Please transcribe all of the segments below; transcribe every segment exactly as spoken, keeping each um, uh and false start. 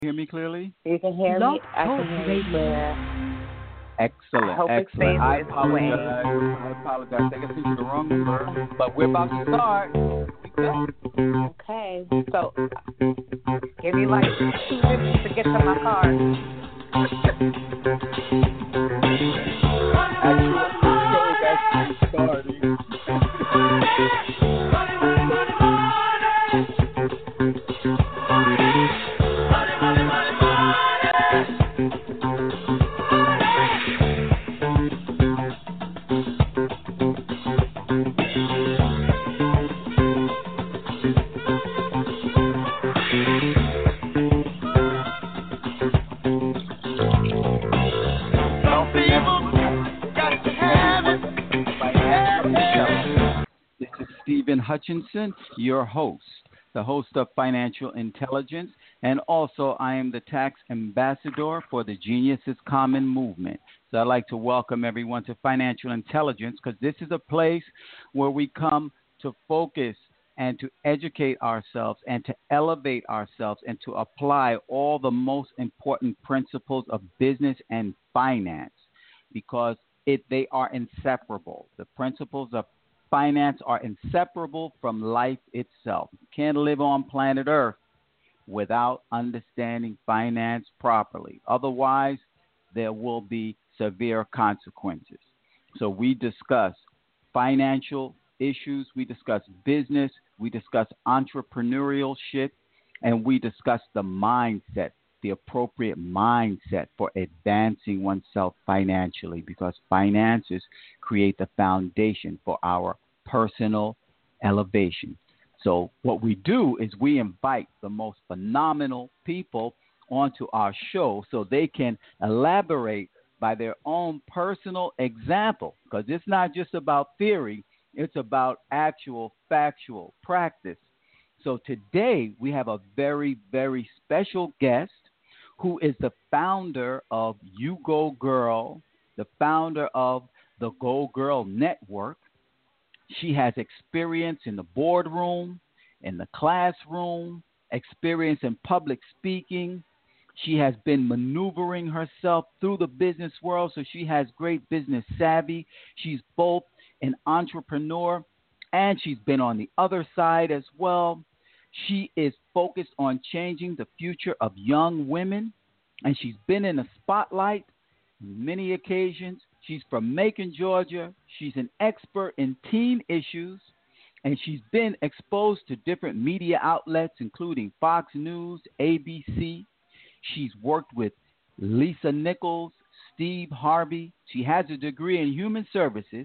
Hear me clearly? You can hear Blog me. I Talk can hear you Radio. clear. I Excellent, hope it excellent. stays I this way. apologize. I apologize. I think I sent you the wrong number, but we're about to start. We good. Okay, so give me like two minutes to get to my car. Actual show is actually starting. Stephen Hutchinson, your host, the host of Financial Intelligence, and also I am the tax ambassador for the Geniuses Common Movement. So I'd like to welcome everyone to Financial Intelligence because this is a place where we come to focus and to educate ourselves and to elevate ourselves and to apply all the most important principles of business and finance because it they are inseparable. The principles of finance are inseparable from life itself. You can't live on planet Earth without understanding finance properly. Otherwise, there will be severe consequences. So we discuss financial issues, we discuss business, we discuss entrepreneurship, and we discuss the mindset, the appropriate mindset for advancing oneself financially because finances create the foundation for our personal elevation. So what we do is we invite the most phenomenal people onto our show so they can elaborate by their own personal example because it's not just about theory, it's about actual factual practice. So today we have a very, very special guest who is the founder of You Go Girl, the founder of the Go Girl Network. She has experience in the boardroom, in the classroom, experience in public speaking. She has been maneuvering herself through the business world, so she has great business savvy. She's both an entrepreneur and she's been on the other side as well. She is focused on changing the future of young women, and she's been in the spotlight on many occasions. She's from Macon, Georgia. She's an expert in teen issues, and she's been exposed to different media outlets, including Fox News, A B C. She's worked with Lisa Nichols, Steve Harvey. She has a degree in human services,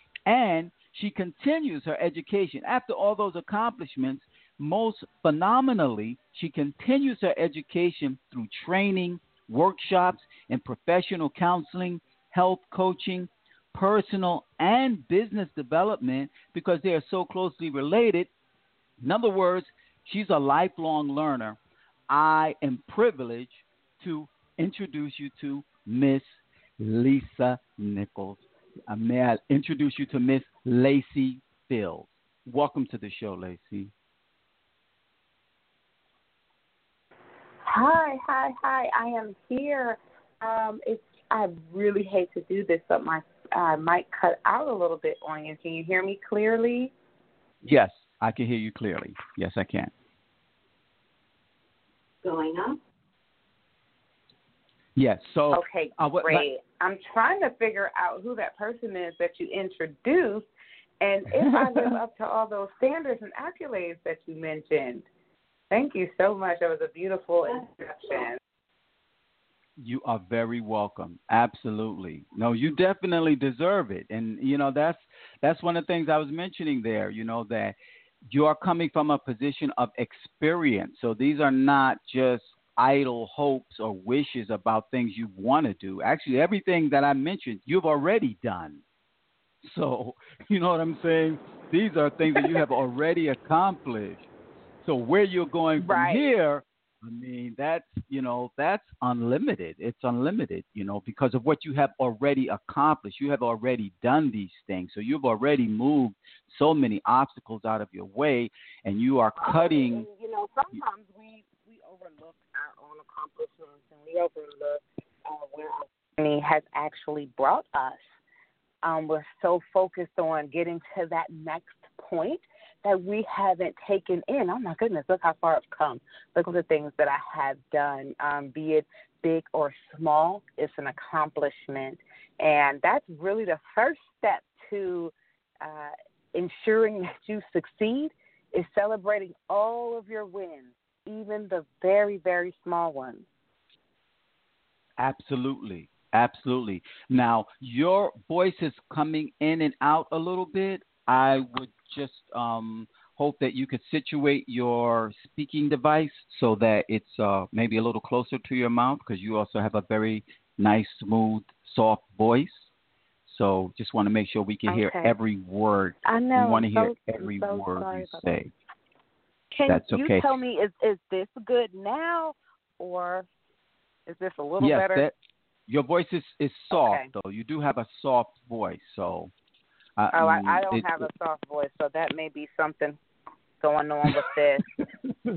and she continues her education. After all those accomplishments, most phenomenally, she continues her education through training, workshops, and professional counseling, health coaching, personal and business development because they are so closely related. In other words, she's a lifelong learner. I am privileged to introduce you to Miss Lisa Nichols. Uh, may I introduce you to Miss Lacey Fields. Welcome to the show, Lacey. Hi, hi, hi. I am here. Um, it's I really hate to do this, but my uh, mic cut out a little bit on you. Can you hear me clearly? Yes, I can hear you clearly. Yes, I can. Going up? Yes. So okay, uh, what, great. Like, I'm trying to figure out who that person is that you introduced, and if I live up to all those standards and accolades that you mentioned. Thank you so much. That was a beautiful introduction. You are very welcome. Absolutely. No, you definitely deserve it. And, you know, that's that's one of the things I was mentioning there, you know, that you are coming from a position of experience. So these are not just idle hopes or wishes about things you want to do. Actually, everything that I mentioned, you've already done. So, you know what I'm saying? These are things that you have already accomplished. So where you're going from right. here, I mean, that's, you know, that's unlimited. It's unlimited, you know, because of what you have already accomplished. You have already done these things. So you've already moved so many obstacles out of your way, and you are cutting. And, you know, sometimes we, we overlook our own accomplishments, and we overlook uh, where our journey has actually brought us. Um, we're so focused on getting to that next point that we haven't taken in. Oh, my goodness, look how far I've come. Look at the things that I have done, um, be it big or small. It's an accomplishment. And that's really the first step to uh, ensuring that you succeed is celebrating all of your wins, even the very, very small ones. Absolutely. Absolutely. Now, your voice is coming in and out a little bit. I would just um, hope that you could situate your speaking device so that it's uh, maybe a little closer to your mouth, because you also have a very nice, smooth, soft voice. So just want to make sure we can okay. hear every word. I know. We want to so, hear every so word you say. Can That's you okay. tell me, is, is this good now, or is this a little yes, better? That, your voice is, is soft, okay. though. You do have a soft voice, so. Uh, oh, I, I don't it, have a soft voice, so that may be something going on with this.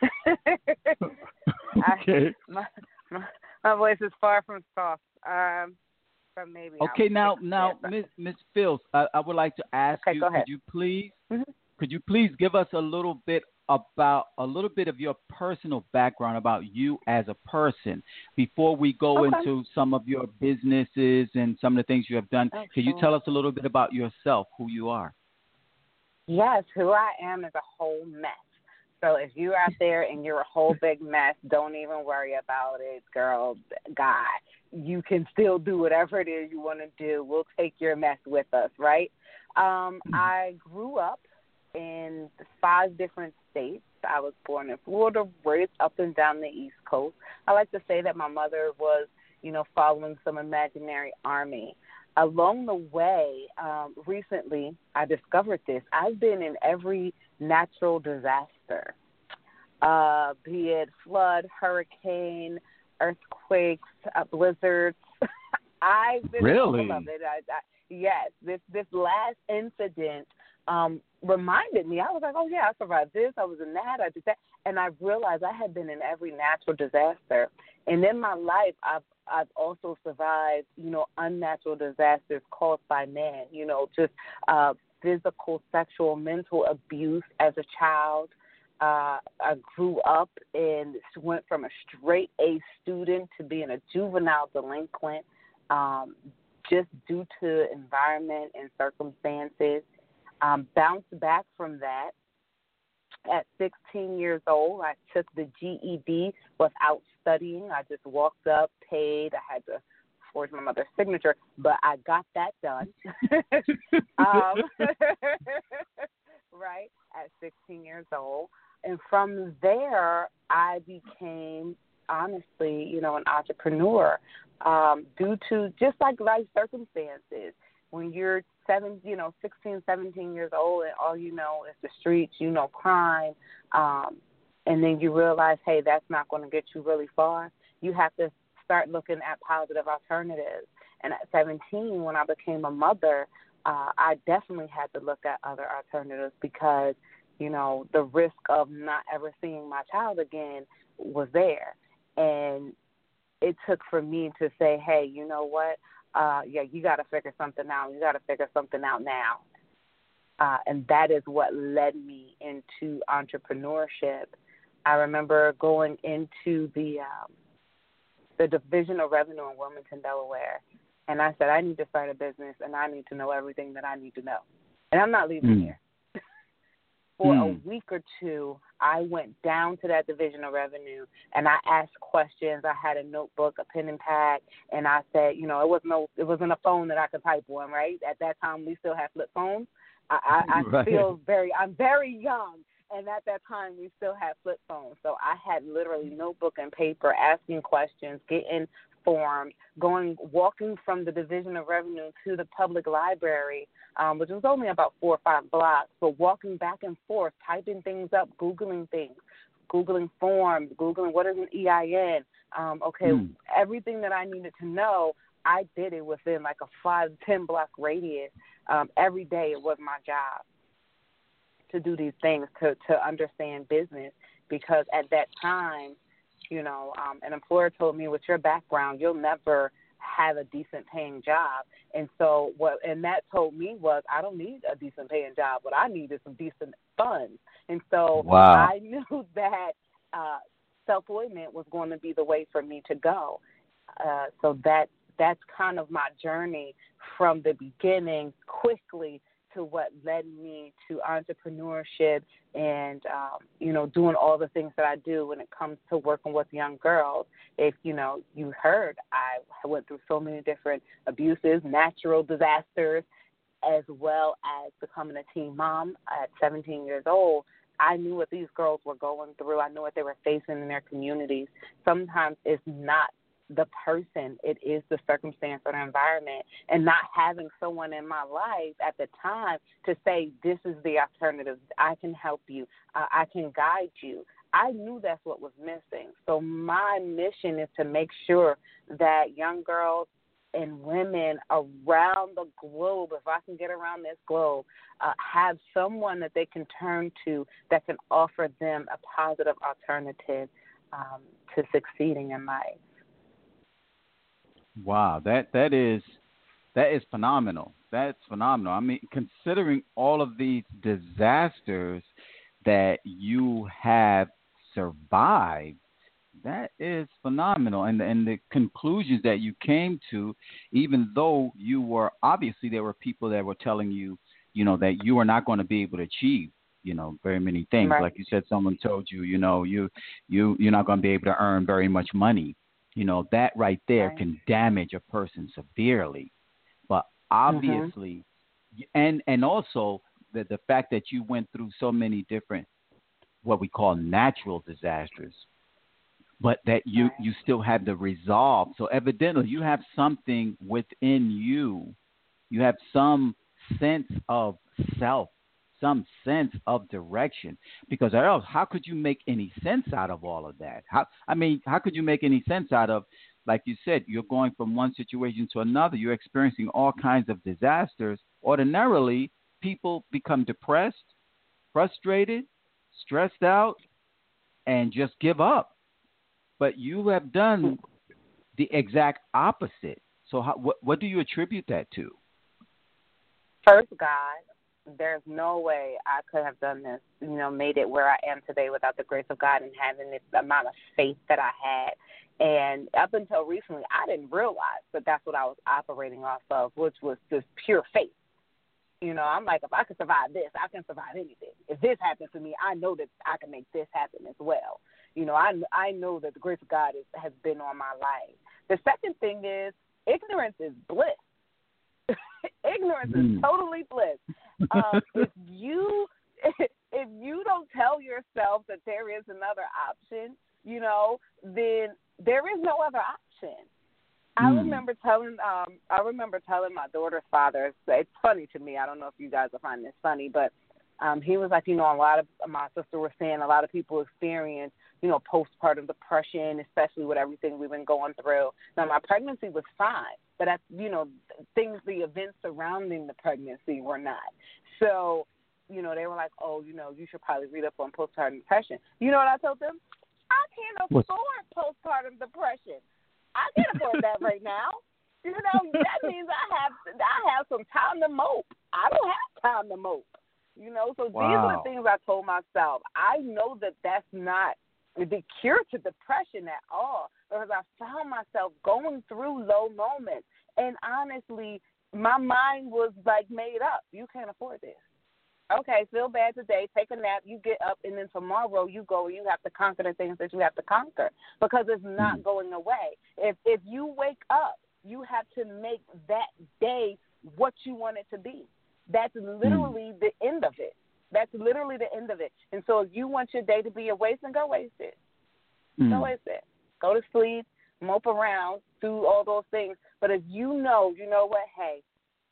okay. I, my, my, my voice is far from soft. Um, from maybe. Okay, I'll now, now, Miss Miss Fields, I, I would like to ask okay, you, go ahead. could you please, mm-hmm. could you please give us a little bit about a little bit of your personal background about you as a person before we go okay. into some of your businesses and some of the things you have done? Oh, Can sure. you tell us a little bit about yourself, who you are? Yes, who I am is a whole mess. So if you're out there and you're a whole big mess, don't even worry about it, girl, guy. You can still do whatever it is you want to do. We'll take your mess with us, right? Um, I grew up in five different states. I was born in Florida, raised up and down the East Coast. I like to say that my mother was, you know, following some imaginary army. Along the way, um, recently, I discovered this. I've been in every natural disaster, uh, be it flood, hurricane, earthquakes, uh, blizzards. I've been really? in all of it. I, I, yes, this this last incident um, reminded me. I was like, oh, yeah, I survived this. I was in that. I did that. And I realized I had been in every natural disaster. And in my life, I've I've also survived, you know, unnatural disasters caused by man, you know, just uh, physical, sexual, mental abuse as a child. Uh, I grew up and went from a straight A student to being a juvenile delinquent um, just due to environment and circumstances. Um, bounced back from that. At sixteen years old, I took the G E D without studying. I just walked up, paid. I had to forge my mother's signature, but I got that done. um, right, at sixteen years old. And from there, I became, honestly, you know, an entrepreneur um, due to just like life circumstances. When you're seven, you know, sixteen, seventeen years old, and all you know is the streets, you know, crime, um, and then you realize, hey, that's not going to get you really far. You have to start looking at positive alternatives. And at seventeen, when I became a mother, uh, I definitely had to look at other alternatives because, you know, the risk of not ever seeing my child again was there. And it took for me to say, hey, you know what? Uh, yeah, you got to figure something out. You got to figure something out now. Uh, and that is what led me into entrepreneurship. I remember going into the um, the Division of Revenue in Wilmington, Delaware, and I said, I need to start a business, and I need to know everything that I need to know. And I'm not leaving mm. here. For mm. a week or two, I went down to that Division of Revenue, and I asked questions. I had a notebook, a pen and pad, and I said, you know, it was no, it wasn't a phone that I could type on, right? At that time, we still had flip phones. I, I, I right. feel very, I'm very young, and at that time, we still had flip phones. So I had literally notebook and paper, asking questions, getting formed, going, walking from the Division of Revenue to the public library, um, which was only about four or five blocks, but walking back and forth, typing things up, Googling things, Googling forms, Googling what is an E I N. Um, okay, mm. everything that I needed to know, I did it within like a five, ten block radius. Um, every day it was my job to do these things, to, to understand business, because at that time, You know, um, an employer told me, with your background, you'll never have a decent paying job. And so what, and that told me was, I don't need a decent paying job. What I need is some decent funds. And so wow. I knew that uh, self-employment was going to be the way for me to go. Uh, so that that's kind of my journey from the beginning, quickly, to what led me to entrepreneurship and, um, you know, doing all the things that I do when it comes to working with young girls. If, you know, you heard, I went through so many different abuses, natural disasters, as well as becoming a teen mom at seventeen years old. I knew what these girls were going through. I knew what they were facing in their communities. Sometimes it's not the person, it is the circumstance or the environment, and not having someone in my life at the time to say, this is the alternative, I can help you, uh, I can guide you. I knew that's what was missing. So my mission is to make sure that young girls and women around the globe, if I can get around this globe, uh, have someone that they can turn to that can offer them a positive alternative um, to succeeding in life. Wow, that that is that is phenomenal. That's phenomenal. I mean, considering all of these disasters that you have survived, that is phenomenal. And and the conclusions that you came to, even though you were, obviously there were people that were telling you, you know, that you were not going to be able to achieve, you know, very many things. Right. Like you said, someone told you, you know, you you you're not going to be able to earn very much money. You know, that right there Right. can damage a person severely. But obviously, mm-hmm. and and also the, the fact that you went through so many different, what we call natural disasters, but that you, right. you still have the resolve. So evidently you have something within you. You have some sense of self, some sense of direction, because or else how could you make any sense out of all of that? How, I mean, how could you make any sense out of, like you said, you're going from one situation to another, you're experiencing all kinds of disasters. Ordinarily, people become depressed, frustrated, stressed out, and just give up. But you have done the exact opposite. So how, what, what do you attribute that to? First, God. There's no way I could have done this, you know, made it where I am today without the grace of God and having this amount of faith that I had. And up until recently, I didn't realize that that's what I was operating off of, which was just pure faith. You know, I'm like, if I can survive this, I can survive anything. If this happens to me, I know that I can make this happen as well. You know, I, I know that the grace of God is, has been on my life. The second thing is ignorance is bliss. Ignorance mm. is totally bliss. Um, if you if you don't tell yourself that there is another option, you know, then there is no other option. Mm. I remember telling um, I remember telling my daughter's father. It's funny to me. I don't know if you guys will find this funny, but um, he was like, you know, a lot of my sister was saying a lot of people experience, you know, postpartum depression, especially with everything we've been going through. Now, my pregnancy was fine, but, I, you know, things, the events surrounding the pregnancy were not. So, you know, they were like, oh, you know, you should probably read up on postpartum depression. You know what I told them? I can't afford postpartum depression. I can't afford that right now. You know, that means I have I have some time to mope. I don't have time to mope. You know, so wow. These are the things I told myself. I know that that's not the cure to depression at all, because I found myself going through low moments. And honestly, my mind was like made up. You can't afford this. Okay, feel bad today, take a nap, you get up, and then tomorrow you go and you have to conquer the things that you have to conquer, because it's not mm-hmm. going away. If if you wake up, you have to make that day what you want it to be. That's literally mm. the end of it. That's literally the end of it. And so if you want your day to be a waste, then go waste it. Mm. Go waste it. Go to sleep, mope around, do all those things. But if you know, you know what, hey,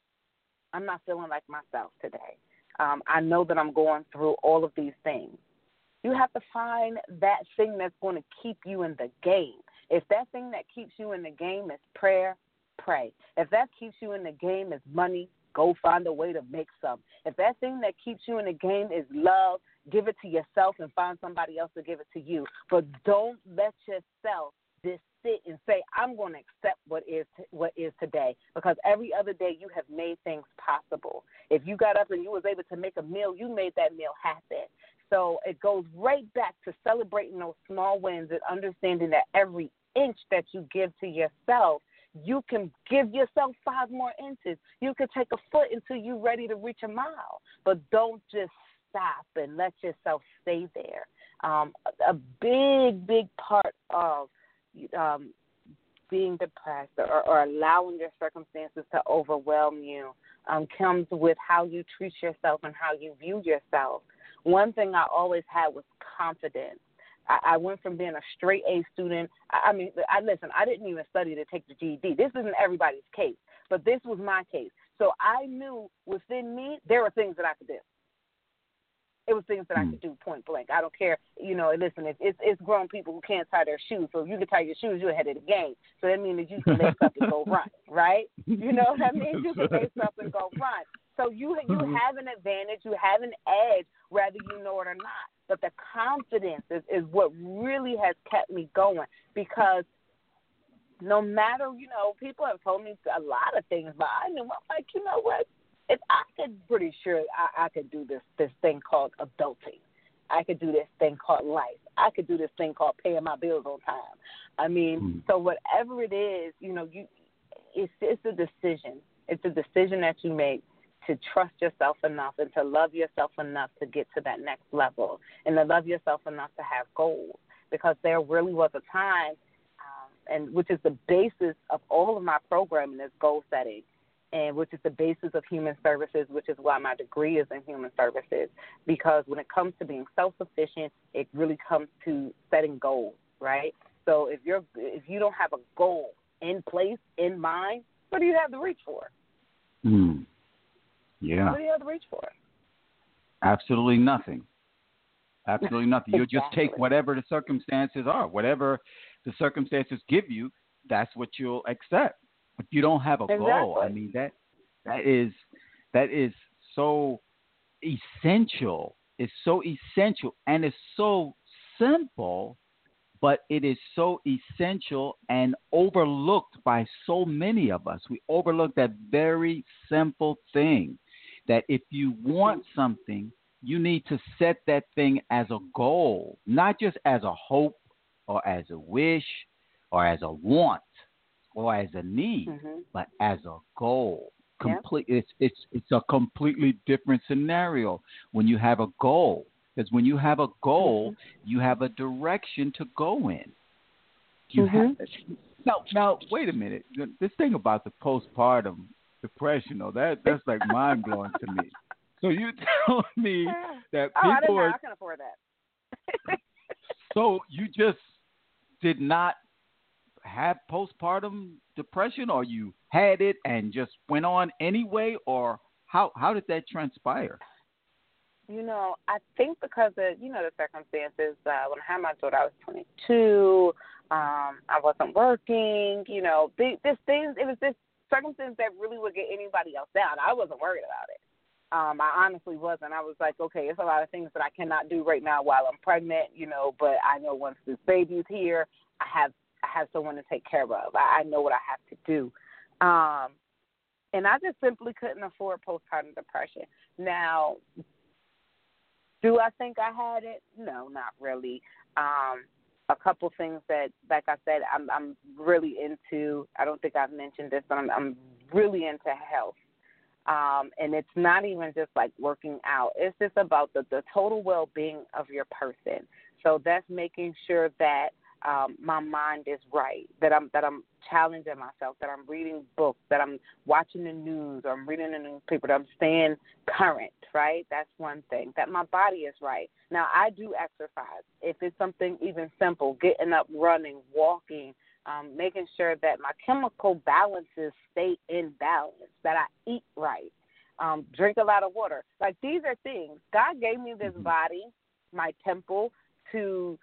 I'm not feeling like myself today. Um, I know that I'm going through all of these things. You have to find that thing that's going to keep you in the game. If that thing that keeps you in the game is prayer, pray. If that keeps you in the game is money, go find a way to make some. If that thing that keeps you in the game is love, give it to yourself and find somebody else to give it to you. But don't let yourself just sit and say, I'm going to accept what is what is today, because every other day you have made things possible. If you got up and you was able to make a meal, you made that meal happen. So it goes right back to celebrating those small wins and understanding that every inch that you give to yourself, you can give yourself five more inches. You can take a foot until you're ready to reach a mile. But don't just stop and let yourself stay there. Um, a big, big part of um, being depressed or, or allowing your circumstances to overwhelm you um, comes with how you treat yourself and how you view yourself. One thing I always had was confidence. I, I went from being a straight A student. I, I mean, I listen, I didn't even study to take the G E D. This isn't everybody's case, but this was my case. So I knew within me there were things that I could do. It was things that I could do point blank. I don't care. You know, listen, if it's, it's grown people who can't tie their shoes. So if you can tie your shoes, you're ahead of the game. So that means that you can lace up and go run, right? You know what I mean? You can lace up and go run. So you you have an advantage. You have an edge, whether you know it or not. But the confidence is, is what really has kept me going, because no matter, you know, people have told me a lot of things, but I knew, I'm like, you know what? If I could, pretty sure I, I could do this this thing called adulting. I could do this thing called life. I could do this thing called paying my bills on time. I mean, mm. so whatever it is, you know, you it's it's a decision. It's a decision that you make to trust yourself enough and to love yourself enough to get to that next level, and to love yourself enough to have goals. Because there really was a time, um, and which is the basis of all of my programming is goal setting, and which is the basis of human services, which is why my degree is in human services. Because when it comes to being self-sufficient, it really comes to setting goals, right? So if you're if you don't have a goal in place, in mind, what do you have to reach for? Mm. Yeah. What do you have to reach for? Absolutely nothing. Absolutely nothing. Exactly. You'll just take whatever the circumstances are. Whatever the circumstances give you, that's what you'll accept. If you don't have a exactly. goal, I mean, that that is that is so essential. It's so essential, and it's so simple, but it is so essential and overlooked by so many of us. We overlook that very simple thing, that if you want something, you need to set that thing as a goal, not just as a hope or as a wish or as a want or as a need, mm-hmm. but as a goal. Complete. Yeah. It's it's it's a completely different scenario when you have a goal. Because when you have a goal, mm-hmm. you have a direction to go in. You mm-hmm. have now. Now, wait a minute. This thing about the postpartum depression, though, that that's like mind blowing to me. So you tell me that oh, people I didn't know. are. I can afford that. So you just did not have postpartum depression, or you had it and just went on anyway, or how how did that transpire? You know, I think because of, you know, the circumstances. Uh, when I had my daughter, I was twenty-two. Um, I wasn't working. You know, this things. It was this circumstance that really would get anybody else down. I wasn't worried about it. Um, I honestly wasn't. I was like, okay, it's a lot of things that I cannot do right now while I'm pregnant. You know, but I know once this baby's here, I have I have someone to take care of. I, I know what I have to do. Um, and I just simply couldn't afford postpartum depression. Now, do I think I had it? No, not really. Um, a couple things that, like I said, I'm, I'm really into. I don't think I've mentioned this, but I'm, I'm really into health. Um, and it's not even just like working out. It's just about the, the total well-being of your person. So that's making sure that um, my mind is right, that I'm that I'm challenging myself, that I'm reading books, that I'm watching the news, or I'm reading the newspaper, that I'm staying current, right? That's one thing. That my body is right. Now, I do exercise. If it's something even simple, getting up, running, walking, um, making sure that my chemical balances stay in balance, that I eat right, um, drink a lot of water. Like, these are things. God gave me this body, my temple, to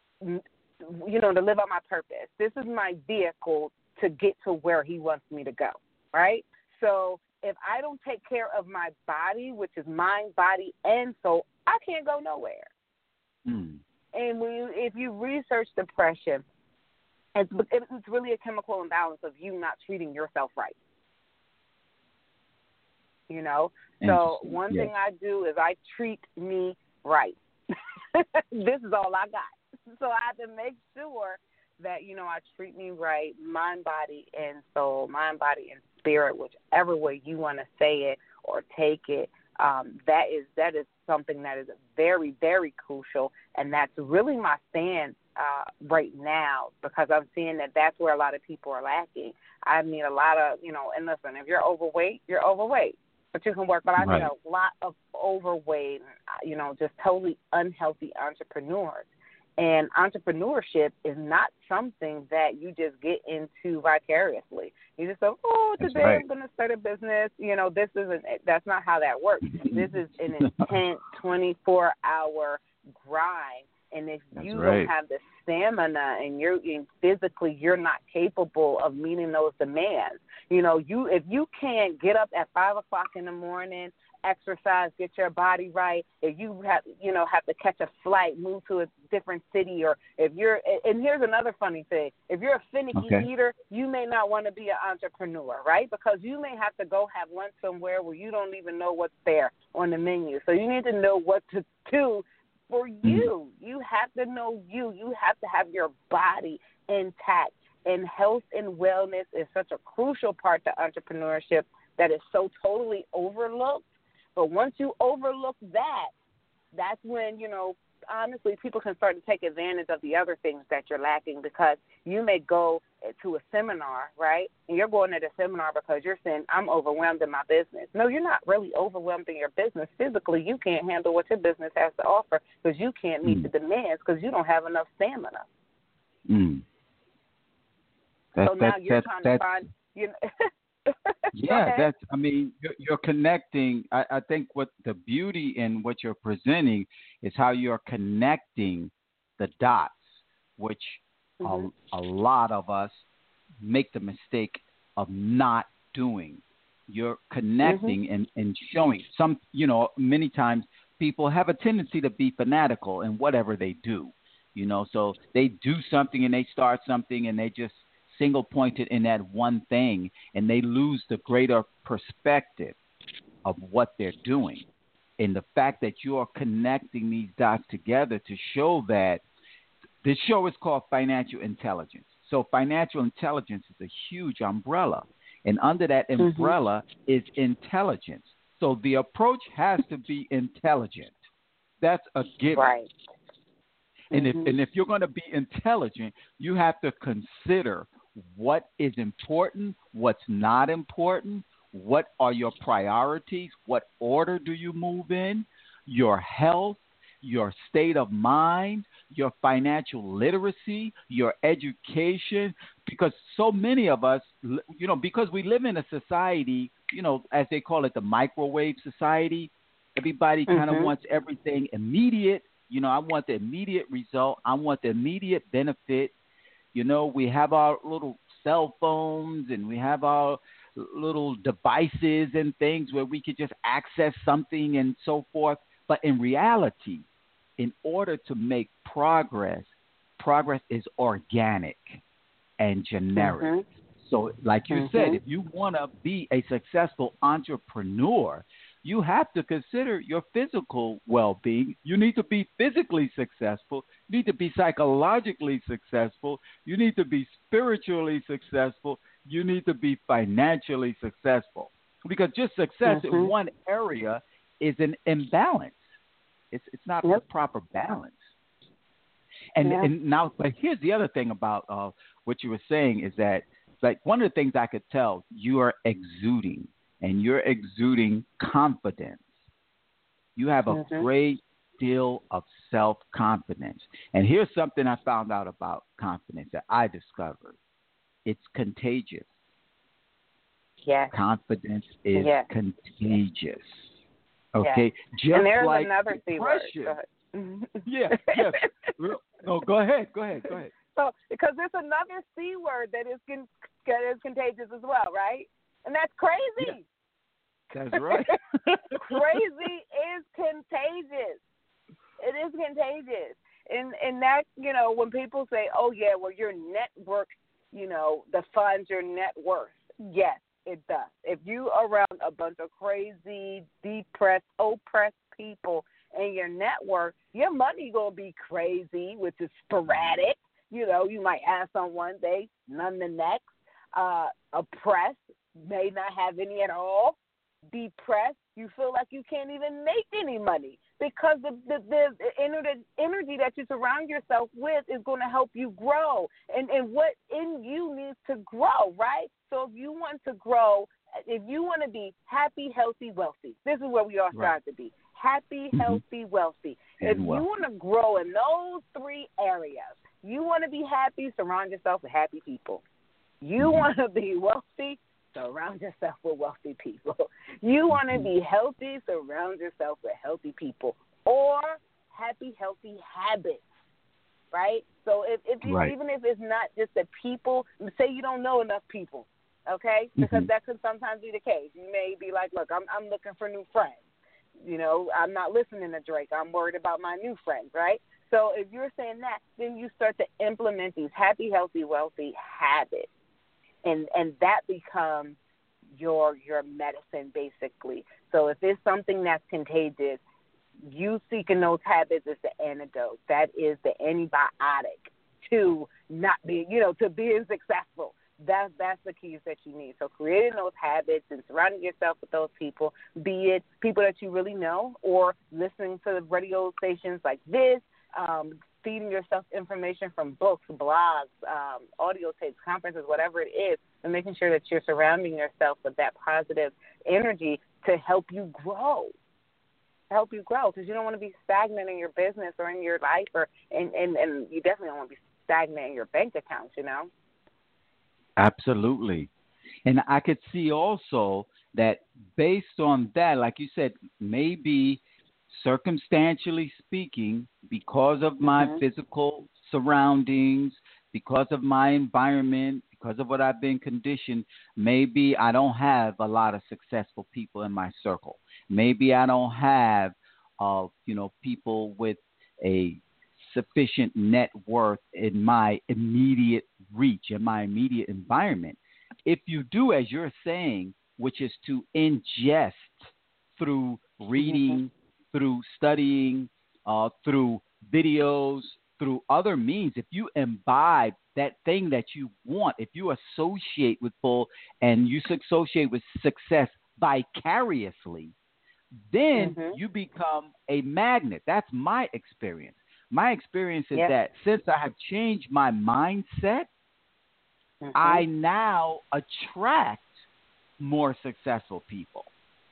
you know, to live out my purpose. This is my vehicle to get to where he wants me to go, right? So if I don't take care of my body, which is mind, body, and soul, I can't go nowhere. Mm. And when you, if you research depression, it's, it's really a chemical imbalance of you not treating yourself right. You know? So one yes. thing I do is I treat me right. This is all I got. So I have to make sure that, you know, I treat me right, mind, body, and soul, mind, body, and spirit, whichever way you want to say it or take it. Um, that is that is something that is very, very crucial, and that's really my stance uh, right now, because I'm seeing that that's where a lot of people are lacking. I mean, a lot of, you know, and listen, if you're overweight, you're overweight, but you can work. But I right. mean a lot of overweight, you know, just totally unhealthy entrepreneurs. And entrepreneurship is not something that you just get into vicariously. You just go, oh, today right. I'm going to start a business. You know, this isn't, that's not how that works. This is an intense twenty-four hour grind. And if that's you right. don't have the stamina and you're and physically, you're not capable of meeting those demands. You know, you if you can't get up at five o'clock in the morning, exercise, get your body right. If you have, you know, have to catch a flight, move to a different city, or if you're, and here's another funny thing: if you're a finicky okay. eater, you may not want to be an entrepreneur, right? Because you may have to go have lunch somewhere where you don't even know what's there on the menu. So you need to know what to do for you. Mm-hmm. You have to know you. You have to have your body intact. And health and wellness is such a crucial part to entrepreneurship that is so totally overlooked. But once you overlook that, that's when, you know, honestly, people can start to take advantage of the other things that you're lacking, because you may go to a seminar, right? And you're going to the seminar because you're saying, I'm overwhelmed in my business. No, you're not really overwhelmed in your business. Physically, you can't handle what your business has to offer because you can't meet mm. the demands because you don't have enough stamina. Mm. That, so now that, you're that, trying that, to find, you know. yeah, that's, I mean, you're, you're connecting. I, I think what the beauty in what you're presenting is how you're connecting the dots, which mm-hmm. a, a lot of us make the mistake of not doing. You're connecting mm-hmm. and, and showing some, you know, many times people have a tendency to be fanatical in whatever they do, you know, so they do something and they start something and they just single pointed in that one thing, and they lose the greater perspective of what they're doing. And the fact that you are connecting these dots together to show that this show is called Financial Intelligence. So financial intelligence is a huge umbrella, and under that umbrella mm-hmm. is intelligence. So the approach has to be intelligent. That's a given. Right. And mm-hmm. if and if you're going to be intelligent, you have to consider what is important, what's not important, what are your priorities, what order do you move in, your health, your state of mind, your financial literacy, your education, because so many of us, you know, because we live in a society, you know, as they call it, the microwave society, everybody kind of mm-hmm. wants everything immediate. You know, I want the immediate result. I want the immediate benefit. You know, we have our little cell phones and we have our little devices and things where we could just access something and so forth. But in reality, in order to make progress, progress is organic and generic. Mm-hmm. So like you mm-hmm. said, if you want to be a successful entrepreneur, you have to consider your physical well-being. You need to be physically successful. You need to be psychologically successful. You need to be spiritually successful. You need to be financially successful. Because just success mm-hmm. in one area is an imbalance. It's it's not yep. the proper balance. And, yeah. and now, but here's the other thing about uh, what you were saying is that, like, one of the things I could tell, you are exuding. And you're exuding confidence. You have a mm-hmm. great deal of self-confidence. And here's something I found out about confidence that I discovered. It's contagious. Yes. Confidence is yes. contagious. Okay? Yes. Just and there's like another C word. yes, yes. No, go ahead. Go ahead. Go ahead. So, because there's another C word that is, con- that is contagious as well, right? And that's crazy. That's right. Crazy is contagious. It is contagious. And and that, you know, when people say, oh, yeah, well, your network, you know, defines your net worth. Yes, it does. If you are around a bunch of crazy, depressed, oppressed people in your network, your money going to be crazy, which is sporadic. You know, you might have some one day, none the next. Uh, oppressed, may not have any at all. Depressed, you feel like you can't even make any money because the, the, the energy, energy that you surround yourself with is going to help you grow. And, and what in you needs to grow, right? So if you want to grow, if you want to be happy, healthy, wealthy, this is where we all strive right. to be. Happy, mm-hmm. healthy, wealthy. And if well. you want to grow in those three areas, you want to be happy, surround yourself with happy people. You mm-hmm. want to be wealthy, surround yourself with wealthy people. You want to be healthy, surround yourself with healthy people. Or happy, healthy habits, right? So if, if you, right. even if it's not just the people, say you don't know enough people, okay? Because mm-hmm. that could sometimes be the case. You may be like, look, I'm, I'm looking for new friends. You know, I'm not listening to Drake. I'm worried about my new friends, right? So if you're saying that, then you start to implement these happy, healthy, wealthy habits. And and that becomes your your medicine, basically. So if it's something that's contagious, you seeking those habits is the antidote. That is the antibiotic to not being, you know, to being successful. That's, that's the keys that you need. So creating those habits and surrounding yourself with those people, be it people that you really know or listening to the radio stations like this, um, feeding yourself information from books, blogs, um, audio tapes, conferences, whatever it is, and making sure that you're surrounding yourself with that positive energy to help you grow. To help you grow, because you don't want to be stagnant in your business or in your life, or and, and, and you definitely don't want to be stagnant in your bank accounts, you know? Absolutely. And I could see also that based on that, like you said, maybe circumstantially speaking, because of my mm-hmm. physical surroundings, because of my environment, because of what I've been conditioned, maybe I don't have a lot of successful people in my circle. Maybe I don't have, uh, you know, people with a sufficient net worth in my immediate reach, in my immediate environment. If you do, as you're saying, which is to ingest through reading, mm-hmm. through studying, uh, through videos, through other means, if you imbibe that thing that you want, if you associate with full and you associate with success vicariously, then mm-hmm. you become a magnet. That's my experience. My experience is yep. that since I have changed my mindset, mm-hmm. I now attract more successful people.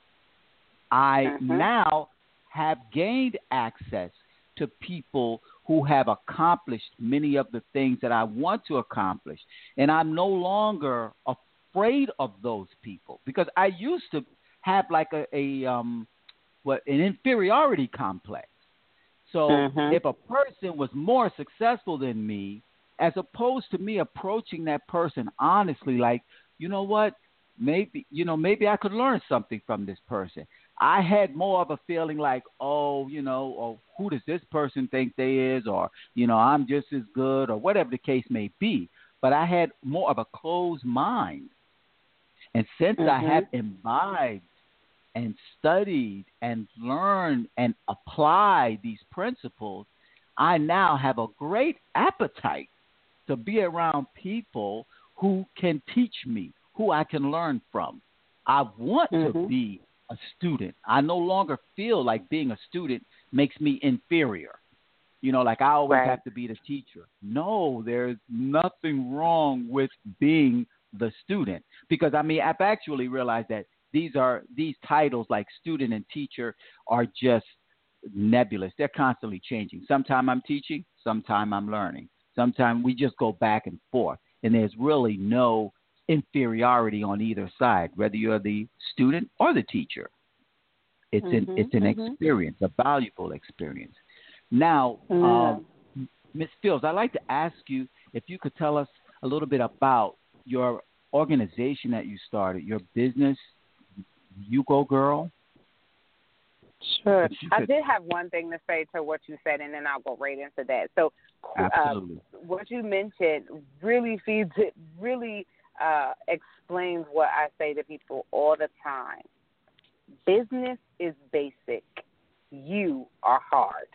I mm-hmm. now have gained access to people who have accomplished many of the things that I want to accomplish. And I'm no longer afraid of those people, because I used to have like a, a um, what an inferiority complex. So mm-hmm. if a person was more successful than me, as opposed to me approaching that person honestly, like, you know what, maybe, you know, maybe I could learn something from this person. I had more of a feeling like, oh, you know, or who does this person think they is, or, you know, I'm just as good, or whatever the case may be. But I had more of a closed mind. And since mm-hmm. I have imbibed and studied and learned and applied these principles, I now have a great appetite to be around people who can teach me, who I can learn from. I want mm-hmm. to be a student. I no longer feel like being a student makes me inferior. You know, like I always right. have to be the teacher. No, there's nothing wrong with being the student, because, I mean, I've actually realized that These are these titles like student and teacher are just nebulous. They're constantly changing. Sometime I'm teaching, sometime I'm learning. Sometimes we just go back and forth, and there's really no inferiority on either side, whether you're the student or the teacher. It's mm-hmm, an it's an mm-hmm. experience, a valuable experience. Now, mm-hmm. um, Miz Fields, I'd like to ask you if you could tell us a little bit about your organization that you started, your business You Go Girl? Sure. I did have one thing to say to what you said, and then I'll go right into that. So, uh, what you mentioned really feeds it, really uh, explains what I say to people all the time. Business is basic. You are hard.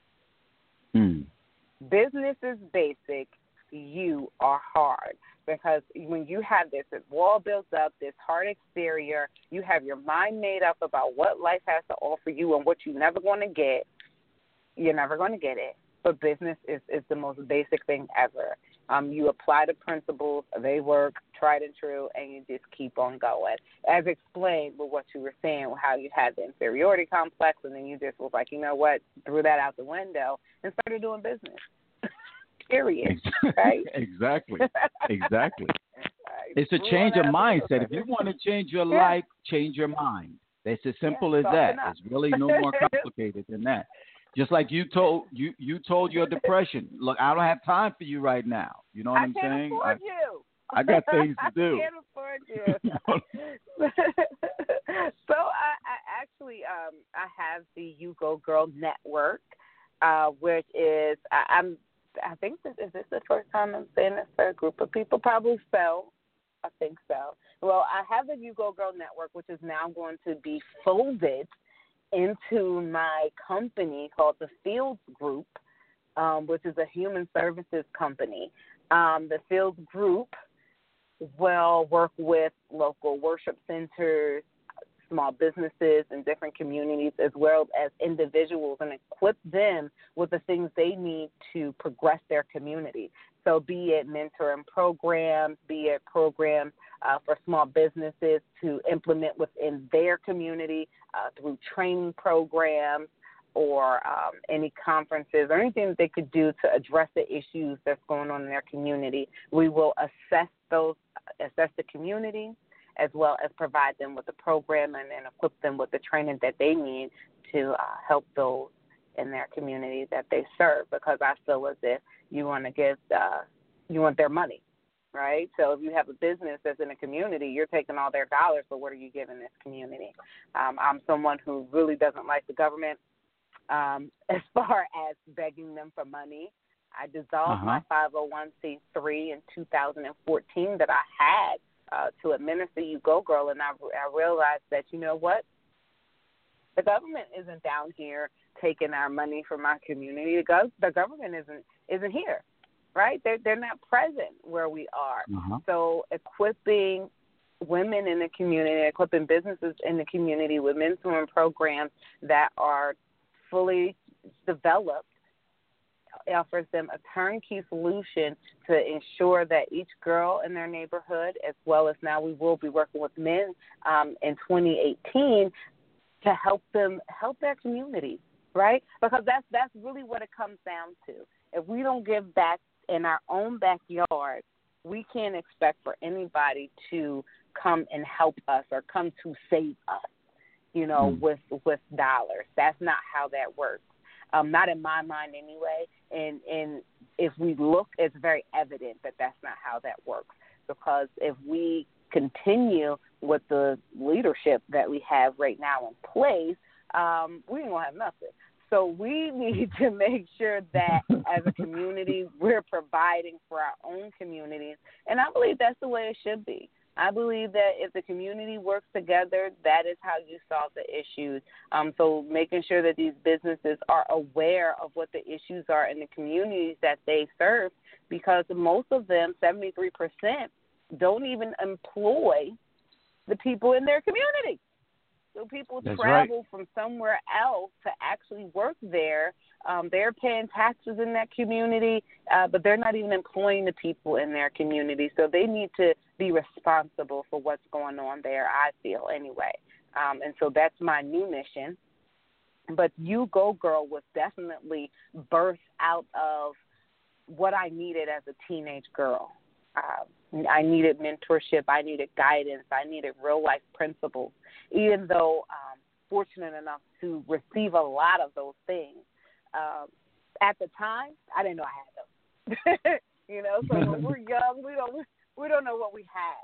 Hmm. Business is basic. You are hard. Because when you have this wall built up, this hard exterior, you have your mind made up about what life has to offer you and what you're never going to get, you're never going to get it. But business is, is the most basic thing ever. Um, you apply the principles, they work, tried and true, and you just keep on going. As explained with what you were saying, how you had the inferiority complex, and then you just was like, you know what, threw that out the window and started doing business. Period. Right? Exactly. Exactly. It's a change of mindset. If you want to change your yeah. life, change your mind. It's as simple yeah, as that. Enough. It's really no more complicated than that. Just like you told you you told your depression, look, I don't have time for you right now. You know what I I'm can't saying? Afford I, you. I got things to do. I can't afford you. So I, I actually um I have the You Go Girl Network, uh, which is I, I'm. I think this is this the first time I'm saying this for a group of people? Probably so. I think so. Well, I have the You Go Girl Network, which is now going to be folded into my company called the Fields Group, um, which is a human services company. Um, the Fields Group will work with local worship centers, small businesses in different communities, as well as individuals, and equip them with the things they need to progress their community. So be it mentoring programs, be it programs uh, for small businesses to implement within their community uh, through training programs or um, any conferences or anything that they could do to address the issues that's going on in their community. We will assess those, assess the community, as well as provide them with the program and then equip them with the training that they need to uh, help those in their community that they serve, because I feel as if you want to give, uh, you want their money, right? So if you have a business that's in a community, you're taking all their dollars, but what are you giving this community? Um, I'm someone who really doesn't like the government um, as far as begging them for money. I dissolved uh-huh. my five oh one c three in two thousand fourteen that I had Uh, to administer You Go Girl, and I, I realized that, you know what, the government isn't down here taking our money from our community. The, gov- the government isn't isn't here, right? They're, they're not present where we are. Uh-huh. So equipping women in the community, equipping businesses in the community with mentoring programs that are fully developed offers them a turnkey solution to ensure that each girl in their neighborhood, as well as now we will be working with men um, in twenty eighteen, to help them help their community, right? Because that's that's really what it comes down to. If we don't give back in our own backyard, we can't expect for anybody to come and help us or come to save us, you know, mm. with with dollars. That's not how that works. Um, not in my mind anyway. And, and if we look, it's very evident that that's not how that works. Because if we continue with the leadership that we have right now in place, um, we ain't going to have nothing. So we need to make sure that as a community, we're providing for our own communities. And I believe that's the way it should be. I believe that if the community works together, that is how you solve the issues. Um, so making sure that these businesses are aware of what the issues are in the communities that they serve, because most of them, seventy-three percent, don't even employ the people in their community. So people That's travel right. from somewhere else to actually work there. Um, they're paying taxes in that community, uh, but they're not even employing the people in their community. So they need to be responsible for what's going on there, I feel, anyway. Um, and so that's my new mission. But You Go Girl was definitely birthed out of what I needed as a teenage girl. Uh, I needed mentorship. I needed guidance. I needed real-life principles. Even though I'm fortunate enough to receive a lot of those things, um, at the time, I didn't know I had them. You know, so when we're young, we don't we don't know what we have.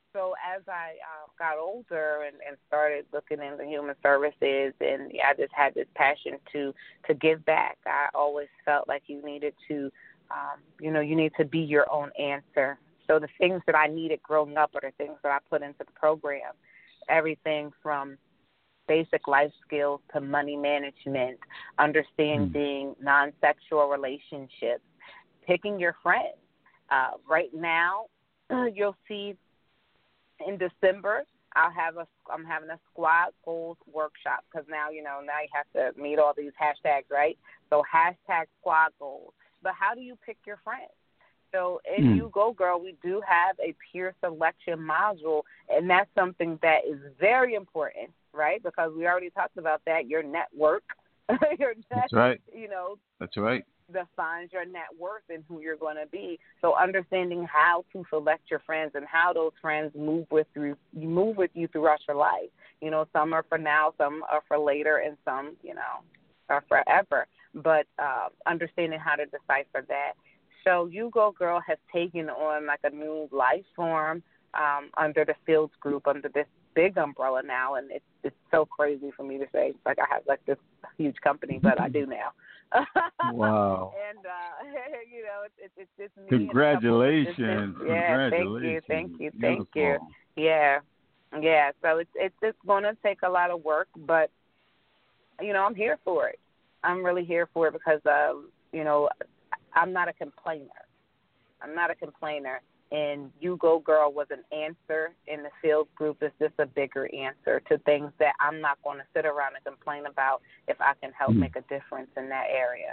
so as I uh, got older and, and started looking into human services, and I just had this passion to to give back. I always felt like you needed to, um, you know, you need to be your own answer. So the things that I needed growing up are the things that I put into the program. Everything from basic life skills to money management, understanding mm. non-sexual relationships, picking your friends. Uh, right now, you'll see in December, I'll have a, I'm having a squad goals workshop because now, you know, now you have to meet all these hashtags, right? So hashtag squad goals. But how do you pick your friends? So in mm. You Go Girl, we do have a peer selection module, and that's something that is very important, right? Because we already talked about that, your network. your net, that's right. You know, that's right. Defines your net worth and who you're going to be. So understanding how to select your friends and how those friends move with you, move with you throughout your life. You know, some are for now, some are for later, and some, you know, are forever. But uh, understanding how to decipher that. So You Go Girl has taken on like a new life form um, under the Fields Group, under this big umbrella now, and it's it's so crazy for me to say. It's like I have like this huge company, but I do now. Wow. And, uh, you know, it's, it's, it's just me. Congratulations. Yeah, Congratulations. thank you, thank you, Beautiful. thank you. Yeah, yeah, so it's, it's, it's going to take a lot of work, but, you know, I'm here for it. I'm really here for it because, uh, you know, I'm not a complainer. I'm not a complainer. And You Go Girl was an answer in the Fields Group. It's just a bigger answer to things that I'm not going to sit around and complain about if I can help mm. make a difference in that area.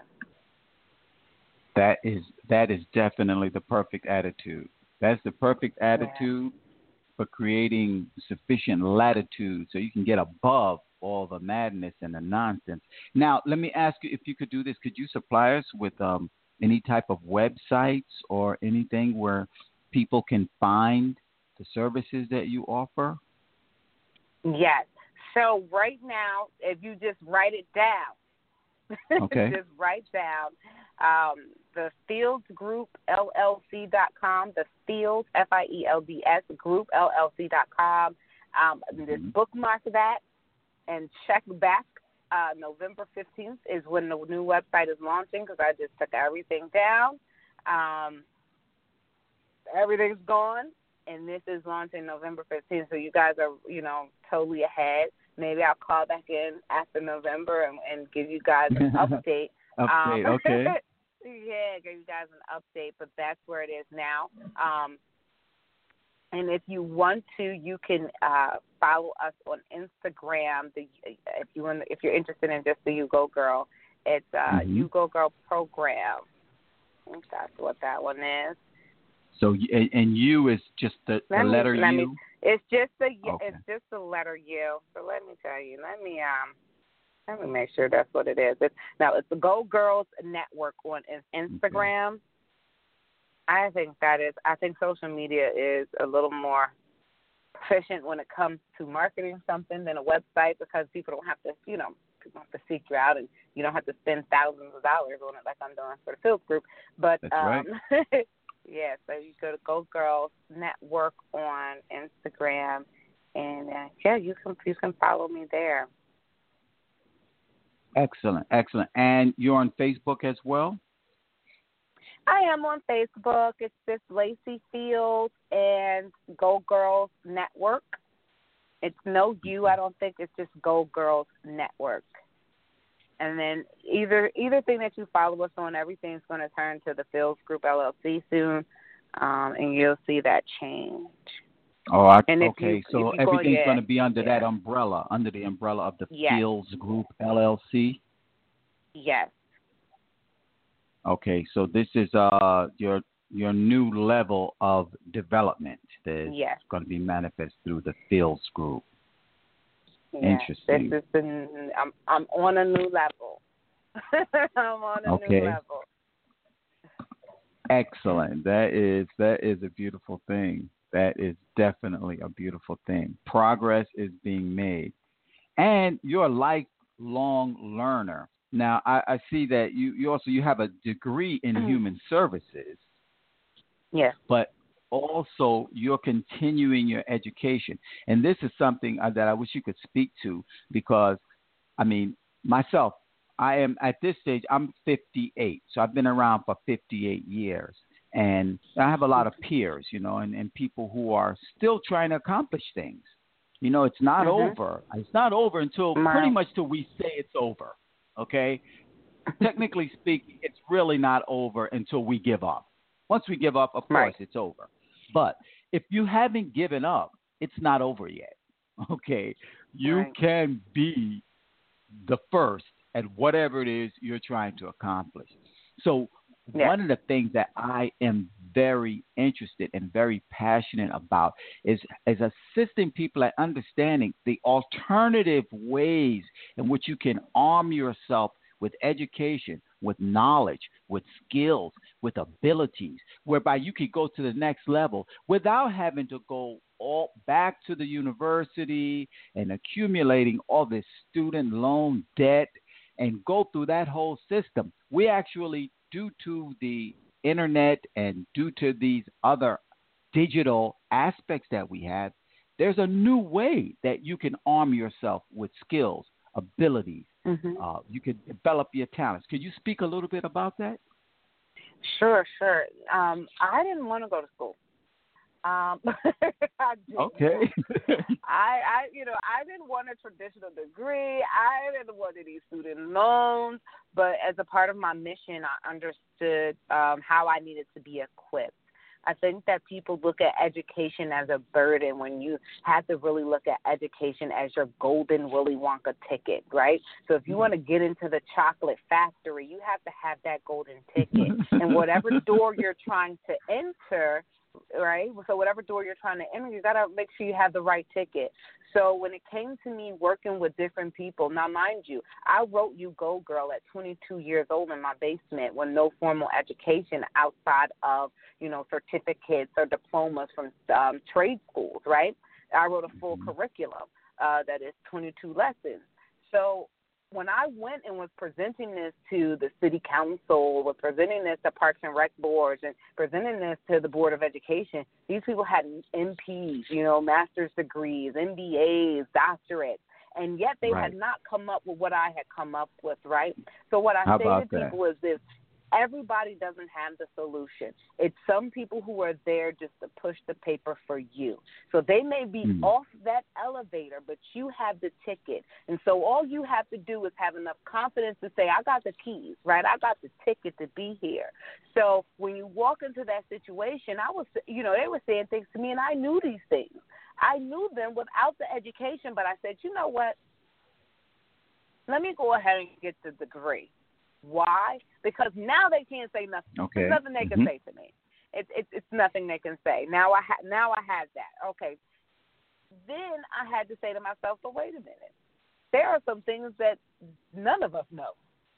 That is that is definitely the perfect attitude. That's the perfect attitude yeah. for creating sufficient latitude so you can get above all the madness and the nonsense. Now, let me ask you if you could do this. Could you supply us with um, any type of websites or anything where people can find the services that you offer? Yes. So right now, if you just write it down, okay. just write down um, the Fields Group L L C dot com, the Fields, F I E L D S, Group L L C dot com. Um, mm-hmm. Just bookmark that and check back. Uh, November fifteenth is when the new website is launching because I just took everything down. Um, everything's gone, and this is launching November fifteenth, so you guys are, you know, totally ahead. Maybe I'll call back in after November and, and give you guys an update. update, um, okay. Yeah, give you guys an update, but that's where it is now. Um, and if you want to, you can uh, follow us on Instagram. The, if you want, if you're interested in just the You Go Girl, it's uh, mm-hmm. You Go Girl Program. I think that's what that one is. So and, and U is just the, the me, letter let U. Me, it's just the okay. it's just the letter U. So let me tell you. Let me um let me make sure that's what it is. It's now it's the Go Girls Network on Instagram. Okay. I think that is. I think social media is a little more proficient when it comes to marketing something than a website because people don't have to, you know, people don't have to seek you out and you don't have to spend thousands of dollars on it like I'm doing for the Fields Group. But that's um, right. yeah, so you go to Go Girls Network on Instagram, and uh, yeah, you can you can follow me there. Excellent, excellent. And you're on Facebook as well? I am on Facebook. It's just Lacey Fields and Go Girls Network. It's no U, I don't think. It's just Go Girls Network. And then either either thing that you follow us on, everything's going to turn to the Fields Group L L C soon, um, and you'll see that change. Oh, I, and okay. You, so everything's go, going to be under yeah. that umbrella, under the umbrella of the yes. Fields Group L L C? Yes. Okay, so this is uh your your new level of development that is yes. going to be manifest through the Fields Group. Yeah, Interesting. This is the, I'm I'm on a new level. I'm on a okay. new level. Excellent. That is that is a beautiful thing. That is definitely a beautiful thing. Progress is being made, and you're a lifelong learner. Now, I, I see that you, you also you have a degree in human services. Yes. But also you're continuing your education. And this is something uh, that I wish you could speak to because, I mean, myself, I am at this stage, I'm fifty-eight. So I've been around for fifty-eight years. And I have a lot of peers, you know, and, and people who are still trying to accomplish things. You know, it's not mm-hmm. over. It's not over until right. pretty much till we say it's over. Okay? Technically speaking, it's really not over until we give up. Once we give up, of course, right. it's over. But if you haven't given up, it's not over yet. Okay? You right. can be the first at whatever it is you're trying to accomplish. So yeah. one of the things that I am very interested and very passionate about is, is assisting people at understanding the alternative ways in which you can arm yourself with education, with knowledge, with skills, with abilities, whereby you could go to the next level without having to go all back to the university and accumulating all this student loan debt and go through that whole system. We actually, due to the internet and due to these other digital aspects that we have, there's a new way that you can arm yourself with skills, abilities. Mm-hmm. Uh, you can develop your talents. Could you speak a little bit about that? Sure, sure. Um, I didn't want to go to school. Um, I okay. I, I, you know, I didn't want a traditional degree. I didn't want any student loans. But as a part of my mission, I understood um, how I needed to be equipped. I think that people look at education as a burden when you have to really look at education as your golden Willy Wonka ticket, right? So if you want to get into the chocolate factory, you have to have that golden ticket. And whatever door you're trying to enter, right? So whatever door you're trying to enter, you got to make sure you have the right ticket. So when it came to me working with different people, now mind you, I wrote You Go Girl at twenty-two years old in my basement with no formal education outside of, you know, certificates or diplomas from um, trade schools, right? I wrote a full mm-hmm. curriculum uh, that is twenty-two lessons. So when I went and was presenting this to the city council, was presenting this to Parks and Rec boards, and presenting this to the Board of Education, these people had M Ps, you know, master's degrees, M B As, doctorates, and yet they right. had not come up with what I had come up with, right? So what I How say to that? people is this. Everybody doesn't have the solution. It's some people who are there just to push the paper for you. So they may be mm. off that elevator, but you have the ticket. And so all you have to do is have enough confidence to say, I got the keys, right? I got the ticket to be here. So when you walk into that situation, I was, you know, they were saying things to me, and I knew these things. I knew them without the education, but I said, you know what? Let me go ahead and get the degree. Why? Because now they can't say nothing. Okay. There's nothing they can mm-hmm. say to me. It's it, it's nothing they can say. Now I ha- now I have that. Okay. Then I had to say to myself, but wait a minute. There are some things that none of us know.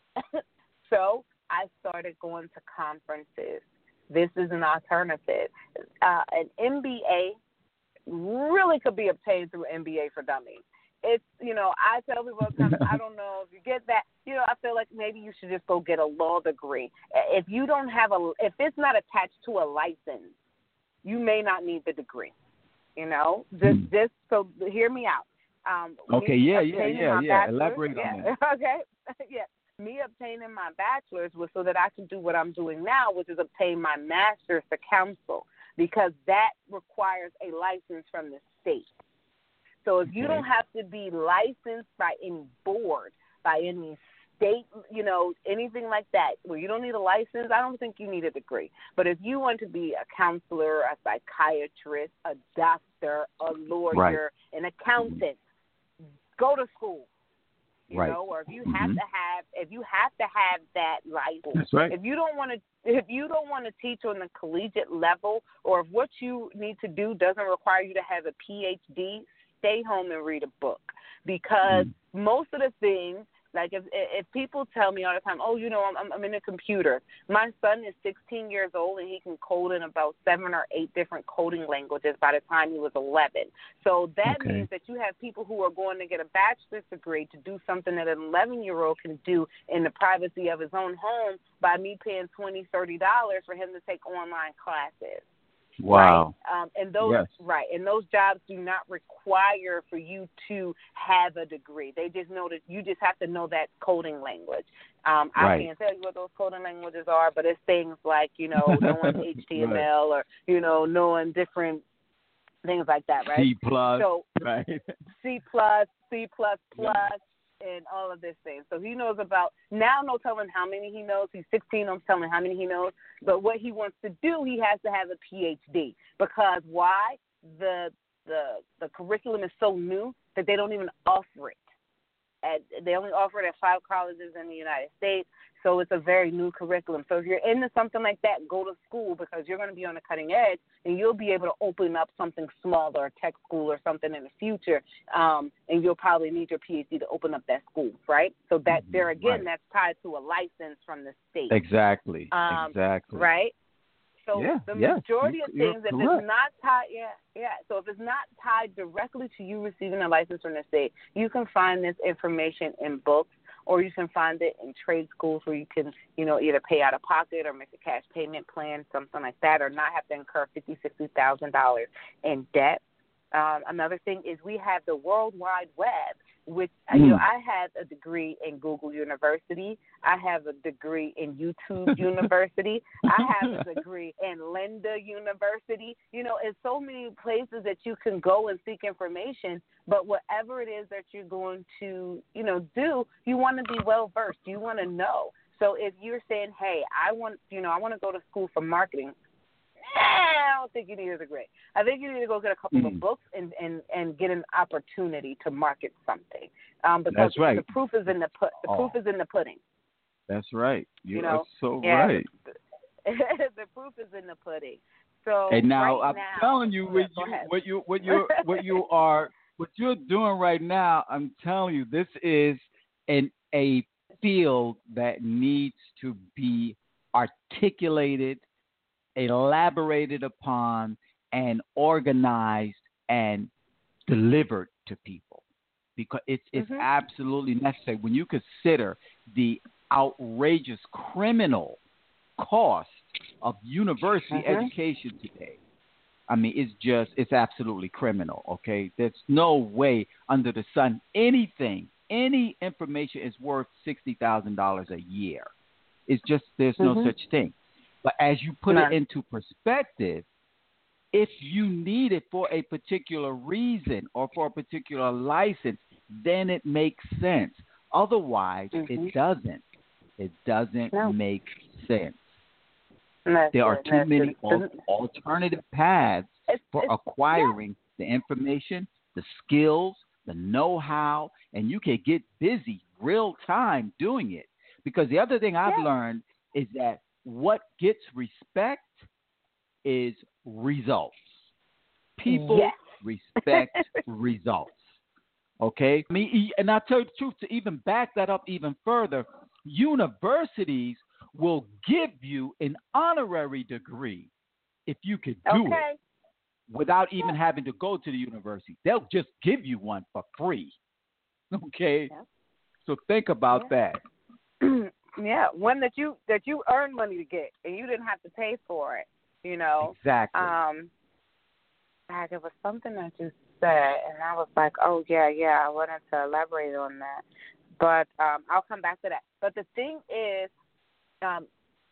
So I started going to conferences. This is an alternative. Uh, an M B A really could be obtained through M B A for Dummies. It's, you know, I tell people all the time, I don't know if you get that. You know, I feel like maybe you should just go get a law degree. If you don't have a, if it's not attached to a license, you may not need the degree. You know, just, hmm. just so hear me out. Um, okay, yeah, yeah, yeah, yeah. Elaborate yeah. on that. Okay, yeah. Me obtaining my bachelor's was so that I can do what I'm doing now, which is obtain my master's to counsel, because that requires a license from the state. So if you don't have to be licensed by any board, by any state, you know, anything like that, where you don't need a license, I don't think you need a degree. But if you want to be a counselor, a psychiatrist, a doctor, a lawyer, right. an accountant, go to school. You right. know, or if you mm-hmm. have to have, if you have to have that license, that's right. if you don't want to, if you don't want to teach on the collegiate level, or if what you need to do doesn't require you to have a P H D, stay home and read a book, because mm. most of the things, like if if people tell me all the time, oh, you know, I'm I'm in a computer. My son is sixteen years old and he can code in about seven or eight different coding languages by the time he was eleven. So that okay. means that you have people who are going to get a bachelor's degree to do something that an eleven-year-old can do in the privacy of his own home by me paying twenty dollars, thirty dollars for him to take online classes. Wow. Right. Um, and those Yes. right, and those jobs do not require for you to have a degree. They just know that you just have to know that coding language. Um, I Right. can't tell you what those coding languages are, but it's things like, you know, knowing H T M L Right. or, you know, knowing different things like that, right? C plus, so right? C plus, C plus plus, and all of this thing. So he knows about, now no telling how many he knows. He's sixteen, I'm telling how many he knows. But what he wants to do, he has to have a P H D. Because why? The the the curriculum is so new that they don't even offer it. At, they only offer it at five colleges in the United States. So it's a very new curriculum. So if you're into something like that, go to school because you're going to be on the cutting edge and you'll be able to open up something smaller, a tech school or something in the future. Um, and you'll probably need your P H D to open up that school, right? So that there again, Right. that's tied to a license from the state. Exactly. Um, exactly. Right? So Yeah, the yeah, majority you- of you're things, if correct. it's not tied, yeah, yeah. So if it's not tied directly to you receiving a license from the state, you can find this information in books, or you can find it in trade schools where you can, you know, either pay out of pocket or make a cash payment plan, something like that, or not have to incur fifty, sixty thousand dollars in debt. Um, another thing is we have the World Wide Web, which mm. you know I have a degree in Google University. I have a degree in YouTube University. I have a degree in Lynda University. You know, it's so many places that you can go and seek information. But whatever it is that you're going to, you know, do, you want to be well versed. You want to know. So if you're saying, hey, I want, you know, I want to go to school for marketing. I don't think you need a degree. I think you need to go get a couple mm. of books and, and, and get an opportunity to market something. Um, because That's right. the proof is in the put. The oh. proof is in the pudding. That's right. You, you know, are so yeah, right. The proof is in the pudding. So and now right I'm now, telling you, yeah, what you what you what you what you are what you're doing right now. I'm telling you, this is an a field that needs to be articulated, elaborated upon, and organized and delivered to people, because it's it's mm-hmm. absolutely necessary when you consider the outrageous criminal cost of university mm-hmm. education today. I mean, it's just it's absolutely criminal. Okay, there's no way under the sun anything any information is worth sixty thousand dollars a year. It's just there's mm-hmm. no such thing. But as you put no. it into perspective, if you need it for a particular reason or for a particular license, then it makes sense. Otherwise, mm-hmm. it doesn't. It doesn't no. make sense. That's there are it. too That's many it. al- alternative paths it's, for it's, acquiring yeah. the information, the skills, the know-how, and you can get busy real time doing it. Because the other thing I've yeah. learned is that what gets respect is results. People yes. respect results. Okay? I mean, and I tell you the truth, to even back that up even further, universities will give you an honorary degree if you could do okay. it without even yeah. having to go to the university. They'll just give you one for free. Okay? Yeah. So think about yeah. that. Yeah, one that you that you earned money to get and you didn't have to pay for it, you know. Exactly. Um, God, there was something that you said, and I was like, oh, yeah, yeah, I wanted to elaborate on that. But um, I'll come back to that. But the thing is, um,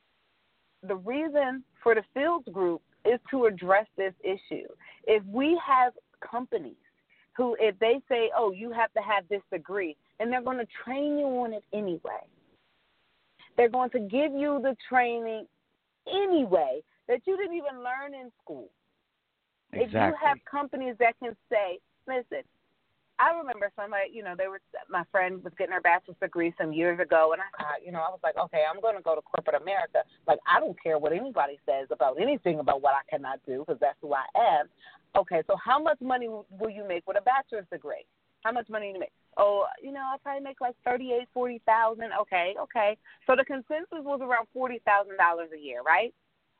the reason for the Fields Group is to address this issue. If we have companies who, if they say, oh, you have to have this degree, and they're going to train you on it anyway. They're going to give you the training anyway that you didn't even learn in school. Exactly. If you have companies that can say, listen, I remember somebody, you know, they were, my friend was getting her bachelor's degree some years ago, and I thought, you know, I was like, okay, I'm going to go to corporate America. Like, I don't care what anybody says about anything about what I cannot do, because that's who I am. Okay, so how much money will you make with a bachelor's degree? How much money do you make? Oh, you know, I'll probably make like thirty-eight, forty thousand. Okay, okay. So the consensus was around forty thousand dollars a year, right?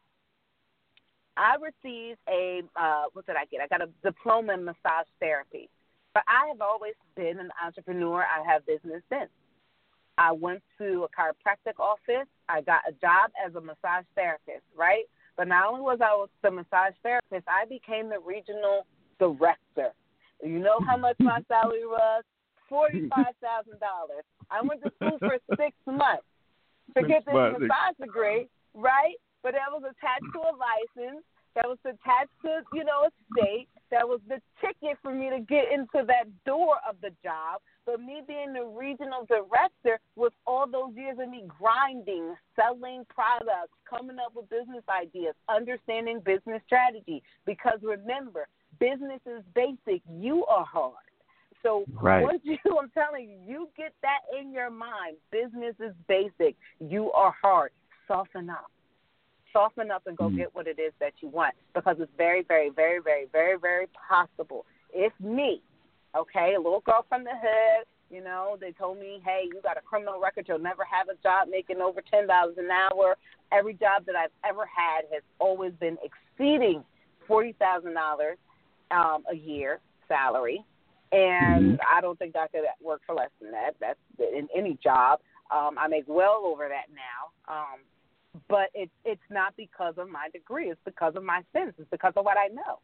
I received a uh, what did I get? I got a diploma in massage therapy. But I have always been an entrepreneur. I have business sense. I went to a chiropractic office. I got a job as a massage therapist, right? But not only was I the massage therapist, I became the regional director. You know how much my salary was? forty-five thousand dollars. I went to school for six months to get this massage degree, right? But that was attached to a license. That was attached to, you know, a state. That was the ticket for me to get into that door of the job. But me being the regional director with all those years of me grinding, selling products, coming up with business ideas, understanding business strategy. Because remember, business is basic. You are hard. So right. once you, I'm telling you, you get that in your mind. Business is basic. You are hard. Soften up. Soften up and go mm-hmm. get what it is that you want, because it's very, very, very, very, very, very possible. If me, okay, a little girl from the hood, you know, they told me, hey, you got a criminal record, you'll never have a job making over ten dollars an hour. Every job that I've ever had has always been exceeding forty thousand dollars um, a year salary, and I don't think I could work for less than that. That's in any job. Um, I make well over that now. Um, But it's it's not because of my degree. It's because of my sins. It's because of what I know.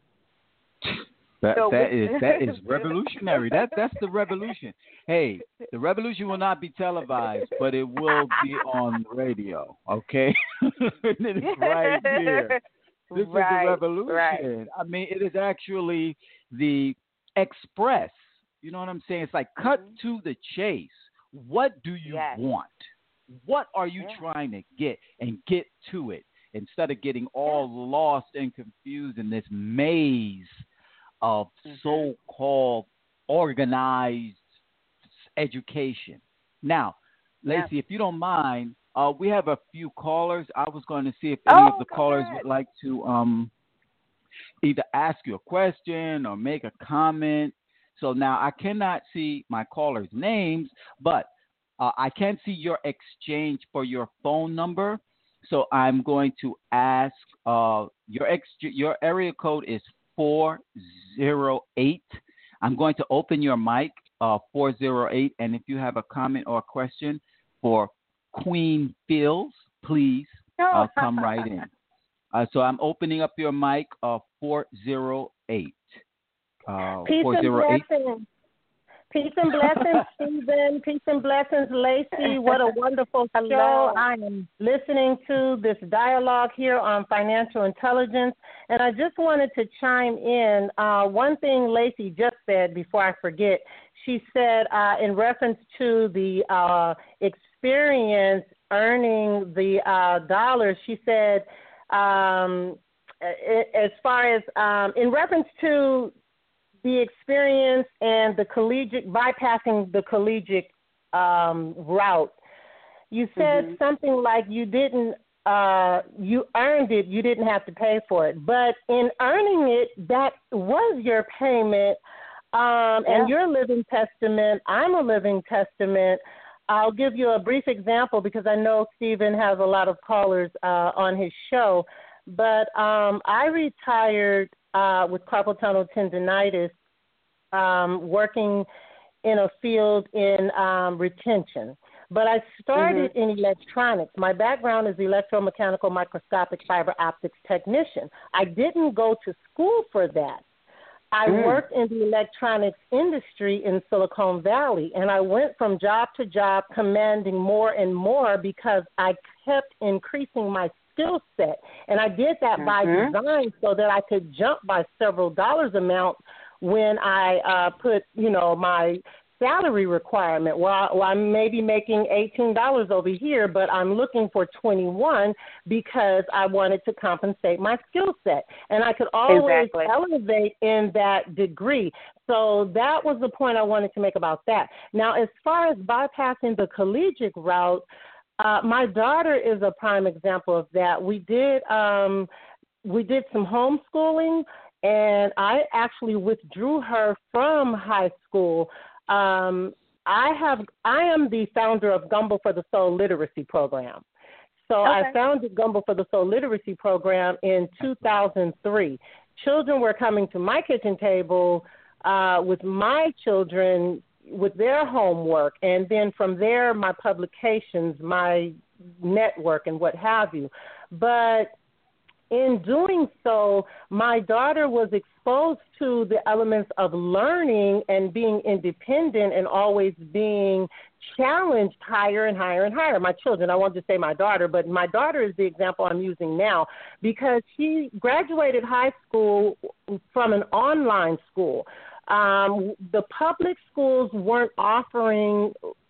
That so that is that is revolutionary. That that's the revolution. Hey, the revolution will not be televised, but it will be on the radio. Okay, it's right here. This right, is the revolution. Right. I mean, it is actually the express. You know what I'm saying? It's like cut mm-hmm. to the chase. What do you yes. want? What are you yeah. trying to get, and get to it, instead of getting all yeah. lost and confused in this maze of mm-hmm. so-called organized education. Now, Lacey, yeah. if you don't mind, uh, we have a few callers. I was going to see if any oh, of the callers ahead. would like to um, either ask you a question or make a comment. So now I cannot see my callers' names, but Uh, I can't see your exchange for your phone number, so I'm going to ask. Uh, your ex your area code is four zero eight. I'm going to open your mic, uh, four zero eight, and if you have a comment or a question for Queen Phils, please uh, come right in. Uh, so I'm opening up your mic, uh, four zero eight. Uh, Peace and blessings. Peace and blessings, Stephen. Peace and blessings, Lacey. What a wonderful show. I am listening to this dialogue here on financial intelligence, and I just wanted to chime in. Uh, one thing Lacey just said before I forget, she said uh, in reference to the uh, experience earning the uh, dollars, she said um, as far as um, in reference to the experience and the collegiate, bypassing the collegiate um, route. You said mm-hmm. something like you didn't, uh, you earned it, you didn't have to pay for it. But in earning it, that was your payment, um, yeah. and your living testament. I'm a living testament. I'll give you a brief example because I know Stephen has a lot of callers uh, on his show. But um, I retired Uh, with carpal tunnel tendonitis, um, working in a field in um, retention. But I started mm-hmm. in electronics. My background is electromechanical microscopic fiber optics technician. I didn't go to school for that. I mm. worked in the electronics industry in Silicon Valley, and I went from job to job commanding more and more because I kept increasing my skill set. And I did that mm-hmm. by design so that I could jump by several dollars amount when I uh, put, you know, my salary requirement. Well, I, well, I may be making eighteen dollars over here, but I'm looking for twenty-one because I wanted to compensate my skill set. And I could always exactly. elevate in that degree. So that was the point I wanted to make about that. Now, as far as bypassing the collegiate route, Uh, my daughter is a prime example of that. We did um, we did some homeschooling, and I actually withdrew her from high school. Um, I have I am the founder of Gumbo for the Soul Literacy Program. So okay. I founded Gumbo for the Soul Literacy Program in two thousand three. Children were coming to my kitchen table uh, with my children with their homework, and then from there, my publications, my network, and what have you. But in doing so, my daughter was exposed to the elements of learning and being independent and always being challenged higher and higher and higher. My children, I wanted to say my daughter, but my daughter is the example I'm using now because she graduated high school from an online school. Um, the public schools weren't offering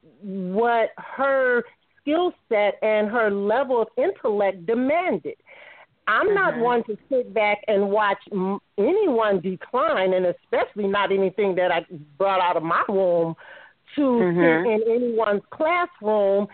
what her skill set and her level of intellect demanded. I'm mm-hmm. not one to sit back and watch m- anyone decline, and especially not anything that I brought out of my womb to mm-hmm. sit in anyone's classroom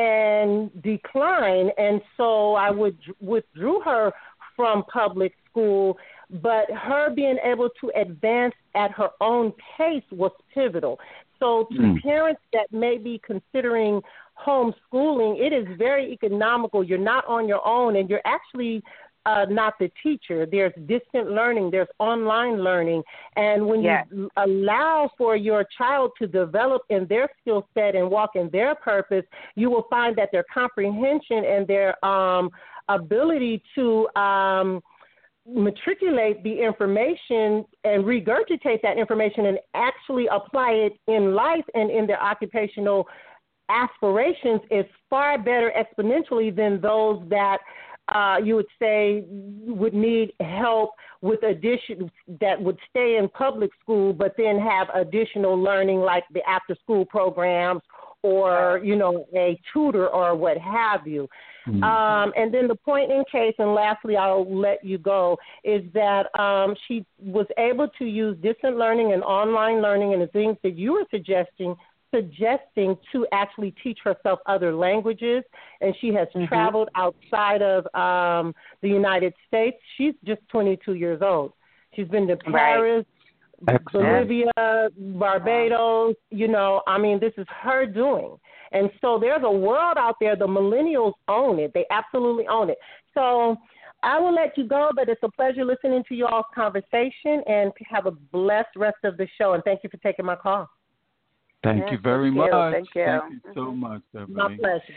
and decline. And so I would withdrew her from public school, but her being able to advance at her own pace was pivotal. So to mm. parents that may be considering homeschooling, it is very economical. You're not on your own, and you're actually uh, not the teacher. There's distant learning. There's online learning. And when yes. you allow for your child to develop in their skill set and walk in their purpose, you will find that their comprehension and their um, ability to um, matriculate the information and regurgitate that information and actually apply it in life and in their occupational aspirations is far better exponentially than those that uh, you would say would need help with addition that would stay in public school but then have additional learning like the after school programs or, you know, a tutor or what have you. Mm-hmm. Um, and then the point in case, and lastly, I'll let you go, is that um, she was able to use distant learning and online learning and the things that you were suggesting suggesting to actually teach herself other languages, and she has mm-hmm. traveled outside of um, the United States. She's just twenty-two years old. She's been to Paris, right. Bolivia, Barbados, you know, I mean, this is her doing. And so there's a world out there, the millennials own it. They absolutely own it. So I will let you go, but it's a pleasure listening to you all's conversation, and have a blessed rest of the show, and thank you for taking my call. Thank yes, you very thank much. You. Thank you. Thank you so mm-hmm. much, Beverly. My pleasure.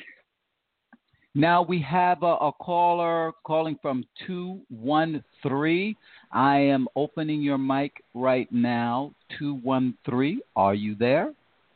Now we have a, a caller calling from two one three. I am opening your mic right now. two one three, are you there?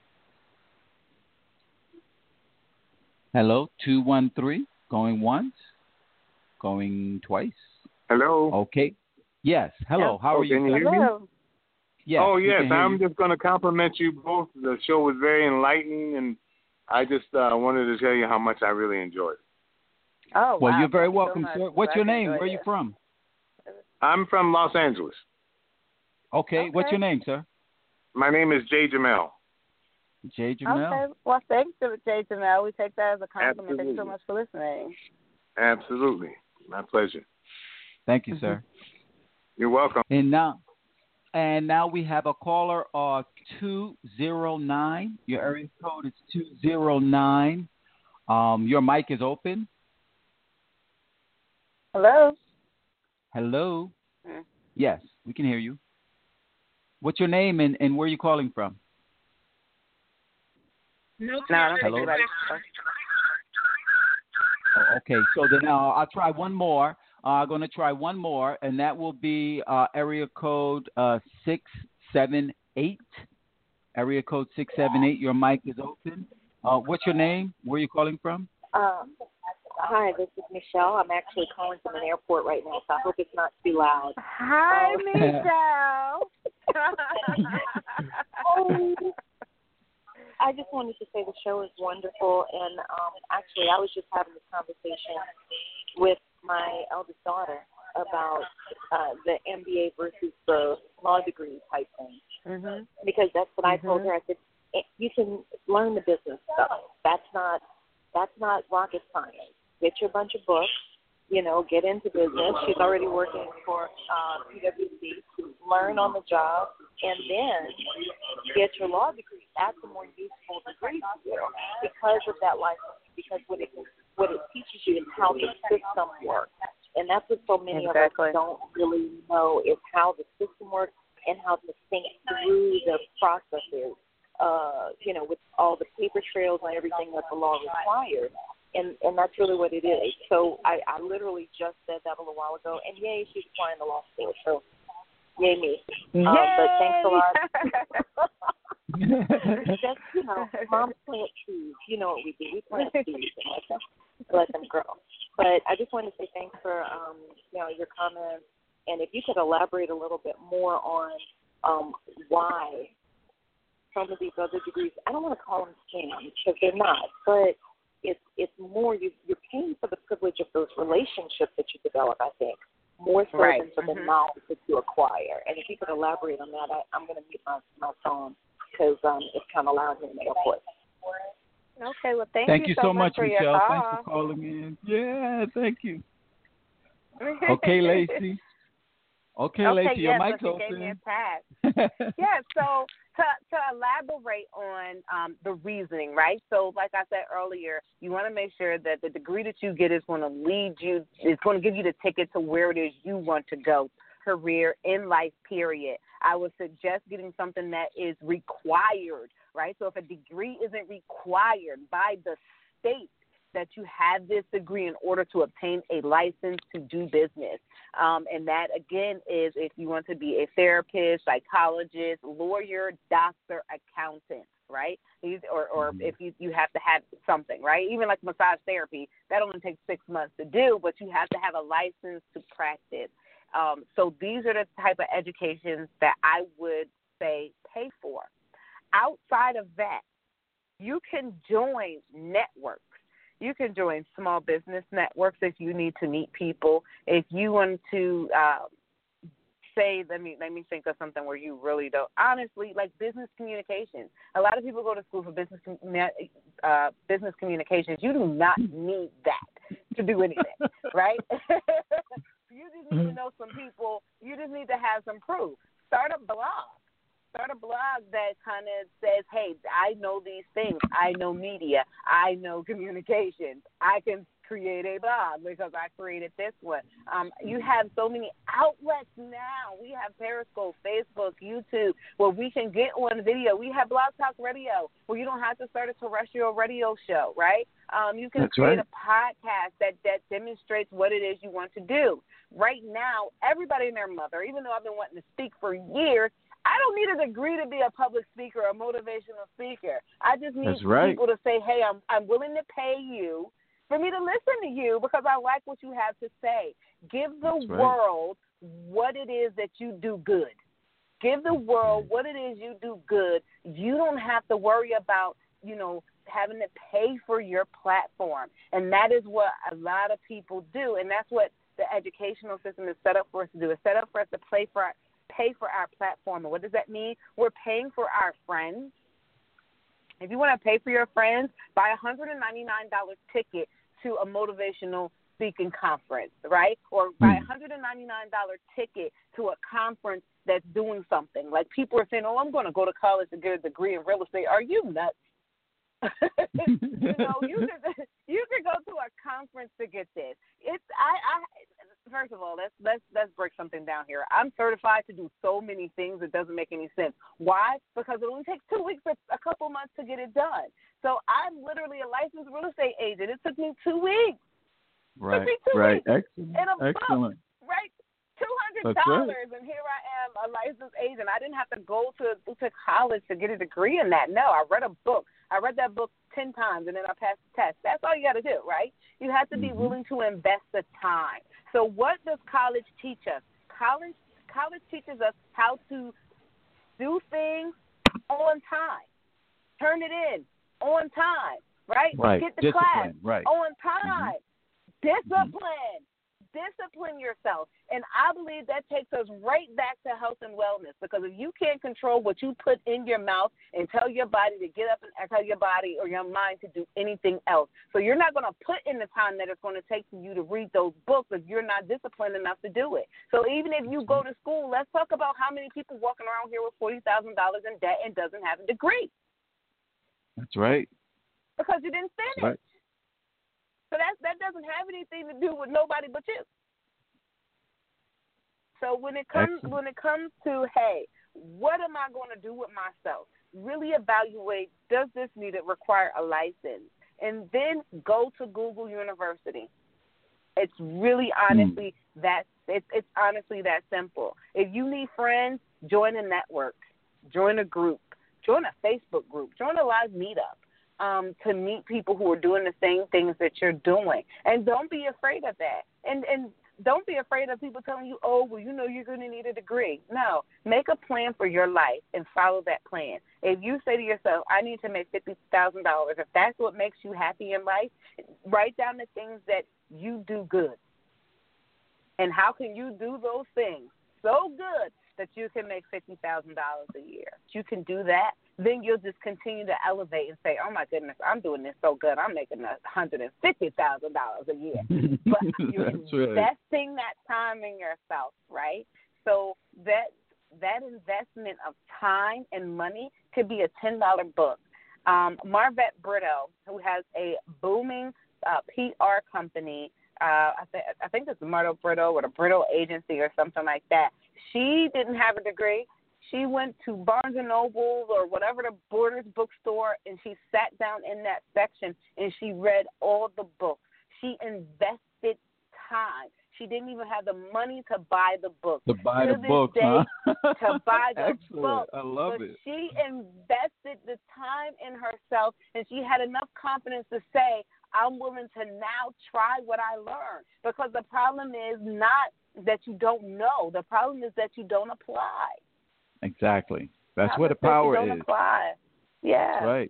Hello, two one three, going once, going twice. Hello. Okay. Yes. Hello. Yeah. How oh, are you? Can you hear Hello. me? Yes, oh, yes. I'm you. just going to compliment you both. The show was very enlightening, and I just uh, wanted to tell you how much I really enjoyed it. Oh, well, wow. you're very Thank welcome, you so sir. What's your name? Where are you it. from? I'm from Los Angeles. Okay. okay. What's your name, sir? My name is Jay Jamel. Jay Jamel. Okay. Well, thanks to Jay Jamel. We take that as a compliment. Absolutely. Thanks so much for listening. Absolutely. My pleasure. Thank you, sir. You're welcome. And now, and now we have a caller, uh, two zero nine. Your area code is two zero nine. Um, your mic is open. Hello. Hello. Hmm. Yes, we can hear you. What's your name and, and where are you calling from? No, I don't Hello. think anybody. Oh, okay, so then uh, I'll try one more. Uh, I'm going to try one more, and that will be uh, area code uh, six seven eight. Area code six seven eight. Your mic is open. Uh, what's your name? Where are you calling from? Um, hi, this is Michelle. I'm actually calling from an airport right now, so I hope it's not too loud. Hi, um, Michelle. oh, I just wanted to say the show is wonderful, and um, actually I was just having this conversation with my eldest daughter about uh, the M B A versus the law degree type thing, mm-hmm. because that's what mm-hmm. I told her. I said, you can learn the business stuff. That's not that's not rocket science. Get your bunch of books, you know, get into business. She's already working for uh, P W C. Learn on the job, and then get your law degree. That's a more useful degree to you because of that license. Because what it what it teaches you is how the system works, and that's what so many exactly. of us don't really know is how the system works and how to think through the processes. Uh, you know, with all the paper trails and everything that the law requires. and and that's really what it is. So I, I literally just said that a little while ago, and yay, she's applying to law school. So yay me. Yay! Um, but thanks a lot. Just, you know, mom plant seeds. You know what we do. We plant seeds and let them, let them grow. But I just wanted to say thanks for, um, you know, your comments. And if you could elaborate a little bit more on um, why some of these other degrees, I don't want to call them scams because they're not, but it's it's more you, you're paying for the privilege of those relationships that you develop, I think, more so right. than for mm-hmm. the knowledge that you acquire. And if you could elaborate on that, I, I'm going to mute my, my phone because um, it's kind of loud here in the airport. Okay, well, thank, thank you, you so so much, for Michelle. your call. Thanks for calling in. Yeah, thank you. Okay, Lacey. Okay, okay, Lacey, your yes, mic's so open. Gave me a pass. yeah, so to to elaborate on um, the reasoning, right? So, like I said earlier, you want to make sure that the degree that you get is going to lead you, is going to give you the ticket to where it is you want to go, career, in life, period. I would suggest getting something that is required, right? So if a degree isn't required by the state, that you have this degree in order to obtain a license to do business. Um, and that, again, is if you want to be a therapist, psychologist, lawyer, doctor, accountant, right? These, or or mm-hmm. if you, you have to have something, right? Even like massage therapy, that only takes six months to do, but you have to have a license to practice. Um, so these are the type of educations that I would say pay for. Outside of that, you can join networks. You can join small business networks if you need to meet people. If you want to uh, say, let me let me think of something where you really don't. Honestly, like business communications. A lot of people go to school for business uh, business communications. You do not need that to do anything, right? You just need to know some people. You just need to have some proof. Start a blog. Start a blog that kind of says, hey, I know these things. I know media. I know communications. I can create a blog because I created this one. Um, you have so many outlets now. We have Periscope, Facebook, YouTube, where we can get on video. We have Blog Talk Radio, where you don't have to start a terrestrial radio show, right? Um, you can That's create right. a podcast that, that demonstrates what it is you want to do. Right now, everybody and their mother, even though I've been wanting to speak for years, I don't need a degree to be a public speaker or a motivational speaker. I just need right. people to say, hey, I'm I'm willing to pay you for me to listen to you because I like what you have to say. Give the That's right. world what it is that you do good. Give the world what it is you do good. You don't have to worry about, you know, having to pay for your platform. And that is what a lot of people do. And that's what the educational system is set up for us to do. It's set up for us to play for our pay for our platform. And what does that mean? We're paying for our friends. If you want to pay for your friends, buy a one hundred ninety-nine dollars ticket to a motivational speaking conference, right? Or buy a one hundred ninety-nine dollars ticket to a conference that's doing something. Like people are saying, oh, I'm going to go to college to get a degree in real estate. Are you nuts? you know, you could you could go to a conference to get this. It's I, I first of all, let's let's let's break something down here. I'm certified to do so many things it doesn't make any sense. Why? Because it only takes two weeks, a couple months to get it done. So I'm literally a licensed real estate agent. It took me two weeks. Right. It took me two right. weeks. Excellent. In a Excellent. book, right? Two hundred dollars, right. And here I am, a licensed agent. I didn't have to go to to college to get a degree in that. No, I read a book. I read that book ten times, and then I passed the test. That's all you got to do, right? You have to be mm-hmm. willing to invest the time. So what does college teach us? College college teaches us how to do things on time, turn it in on time, right? Right. Get the Discipline. class right. on time. Mm-hmm. Discipline. Mm-hmm. Discipline yourself. And I believe that takes us right back to health and wellness, because if you can't control what you put in your mouth and tell your body to get up and tell your body or your mind to do anything else. So you're not going to put in the time that it's going to take for you to read those books if you're not disciplined enough to do it. So even if you go to school, let's talk about how many people walking around here with forty thousand dollars in debt and doesn't have a degree. That's right. Because you didn't finish. Right. So that that doesn't have anything to do with nobody but you. So when it comes Excellent. when it comes to, hey, what am I going to do with myself? Really evaluate, does this need to require a license? and then go to Google University. It's really honestly mm. that it's it's honestly that simple. If you need friends, join a network, join a group, join a Facebook group, join a live meetup um, to meet people who are doing the same things that you're doing. And don't be afraid of that. And and don't be afraid of people telling you, oh, well, you know you're going to need a degree. No, make a plan for your life and follow that plan. If you say to yourself, I need to make fifty thousand dollars, if that's what makes you happy in life, write down the things that you do good. And how can you do those things so good that you can make fifty thousand dollars a year? If you can do that, then you'll just continue to elevate and say, oh, my goodness, I'm doing this so good. I'm making one hundred fifty thousand dollars a year. But you're investing right. that time in yourself, right? So that that investment of time and money could be a ten dollars book. Um, Marvette Brito, who has a booming uh, P R company, uh, I, th- I think it's Marvette Brito or the Brito Agency or something like that. She didn't have a degree. She went to Barnes and Noble or whatever the Borders bookstore, and she sat down in that section, and she read all the books. She invested time. She didn't even have the money to buy the book. To buy to the book, huh? To buy the Excellent. book. I love but it. She invested the time in herself, and she had enough confidence to say, I'm willing to now try what I learned. Because the problem is not that you don't know. The problem is that you don't apply. Exactly. That's Not where the power don't is. Apply. Yeah. That's right.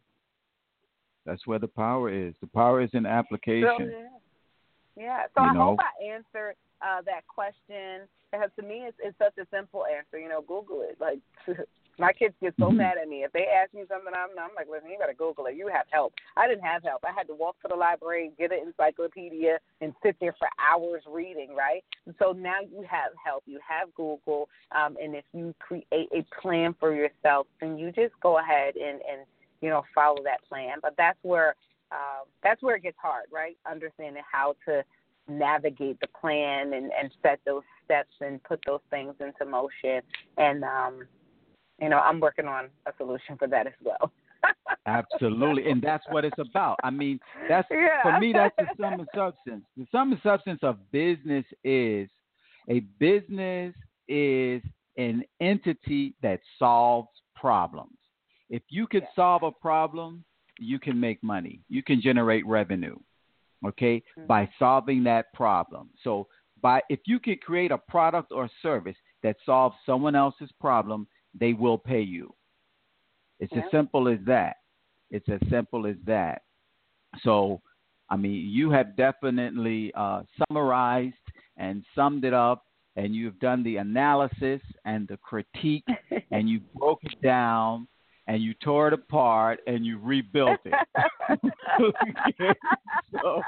That's where the power is. The power is in application. So, yeah. yeah. So you I know? hope I answered uh, that question. Because to me, it's, it's such a simple answer. You know, Google it. Like, my kids get so mm-hmm. mad at me. If they ask me something, I'm, I'm like, listen, you got to Google it. You have help. I didn't have help. I had to walk to the library, get an encyclopedia, and sit there for hours reading, right? And so now you have help. You have Google. Um, and if you create a plan for yourself, then you just go ahead and, and you know, follow that plan. But that's where, uh, that's where it gets hard, right? Understanding how to navigate the plan and, and set those steps and put those things into motion. And, um, you know, I'm working on a solution for that as well. Absolutely. And that's what it's about. I mean, that's yeah. for me, that's the sum and substance. The sum and substance of business is a business is an entity that solves problems. If you could yeah. solve a problem, you can make money. You can generate revenue, okay, mm-hmm. by solving that problem. So by if you could create a product or service that solves someone else's problem, they will pay you. It's yeah. as simple as that. It's as simple as that. So, I mean, you have definitely uh, summarized and summed it up, and you've done the analysis and the critique, and you broke it down, and you tore it apart, and you rebuilt it. Okay. So,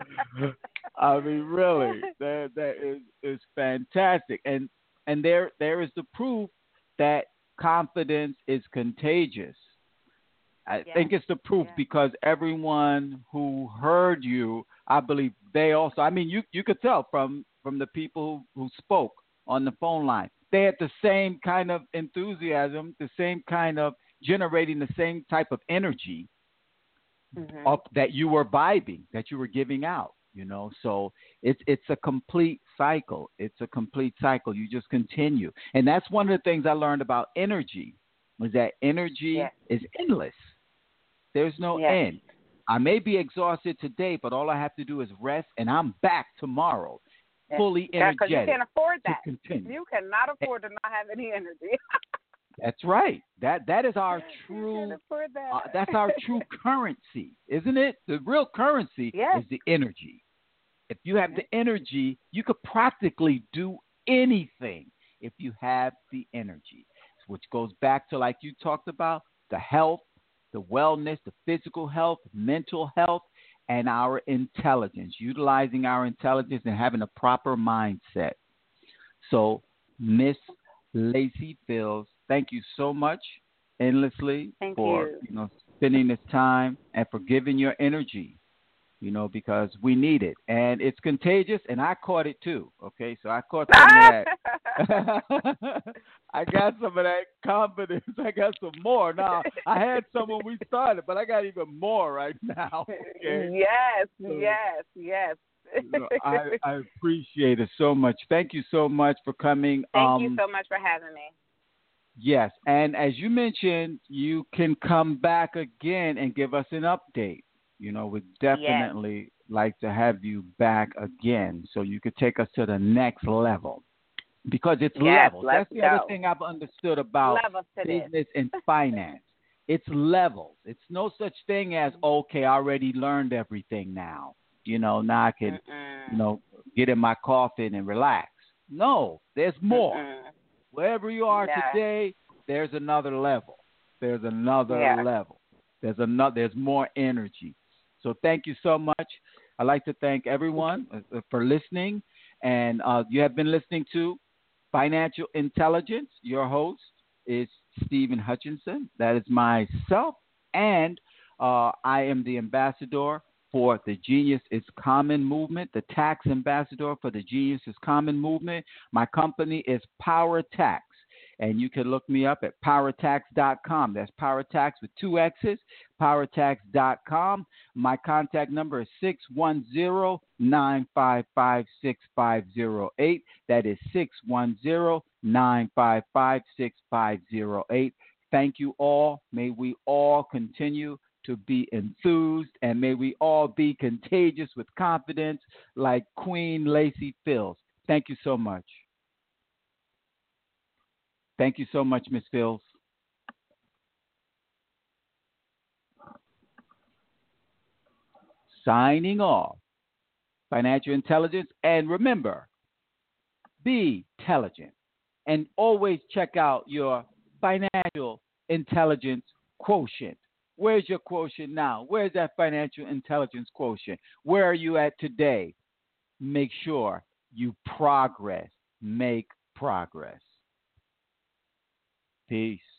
I mean, really, that that is, is fantastic. And and there there is the proof that confidence is contagious. I yeah. think it's the proof yeah. because everyone who heard you, I believe they also, I mean, you, you could tell from, from the people who, who spoke on the phone line, they had the same kind of enthusiasm, the same kind of generating the same type of energy mm-hmm. of, that you were vibing, that you were giving out. You know, so it's it's a complete cycle. It's a complete cycle. You just continue. And that's one of the things I learned about energy, was that energy yes. is endless. There's no yes. end. I may be exhausted today, but all I have to do is rest, and I'm back tomorrow, yes. fully energetic. Because you can't afford that. Continue. You cannot afford to not have any energy. That's right. That that is our true. That. Uh, that's our true currency, isn't it? The real currency yes. is the energy. If you have the energy, you could practically do anything if you have the energy, which goes back to, like you talked about, the health, the wellness, the physical health, mental health, and our intelligence, utilizing our intelligence and having a proper mindset. So, Miss Lacy Fields, thank you so much endlessly thank for you. you know spending this time and for giving your energy. You know, because we need it. And it's contagious, and I caught it too, okay? So I caught some of that I got some of that confidence. I got some more now. I had some when we started, but I got even more right now. Okay? Yes, So, yes, yes. you know, I, I appreciate it so much. Thank you so much for coming. Thank um, you so much for having me. Yes, and as you mentioned, you can come back again and give us an update. You know, we'd definitely yes. like to have you back again so you could take us to the next level. Because it's yes, levels. That's the go. other thing I've understood about business this. and finance. It's levels. It's no such thing as, okay, I already learned everything now. You know, now I can, Mm-mm. you know, get in my coffin and relax. No, there's more. Mm-mm. Wherever you are yeah. today, there's another level. There's another yeah. level. There's another. There's more energy. So thank you so much. I'd like to thank everyone for listening. And uh, you have been listening to Financial Intelligence. Your host is Stephen Hutchinson. That is myself. And uh, I am the ambassador for the Genius is Common movement, the tax ambassador for the Genius is Common movement. My company is Power Tax, and you can look me up at power tax dot com. That's Power Tax with two X's, power tax dot com. My contact number is six one zero, nine five five, six five zero eight. That is six one zero, nine five five, six five zero eight. Thank you all. May we all continue to be enthused, and may we all be contagious with confidence like Queen Lacy Fields. Thank you so much. Thank you so much, Miz Fields. Signing off. Financial Intelligence. And remember, be intelligent. And always check out your Financial Intelligence quotient. Where's your quotient now? Where's that financial intelligence quotient? Where are you at today? Make sure you progress. Make progress. Peace.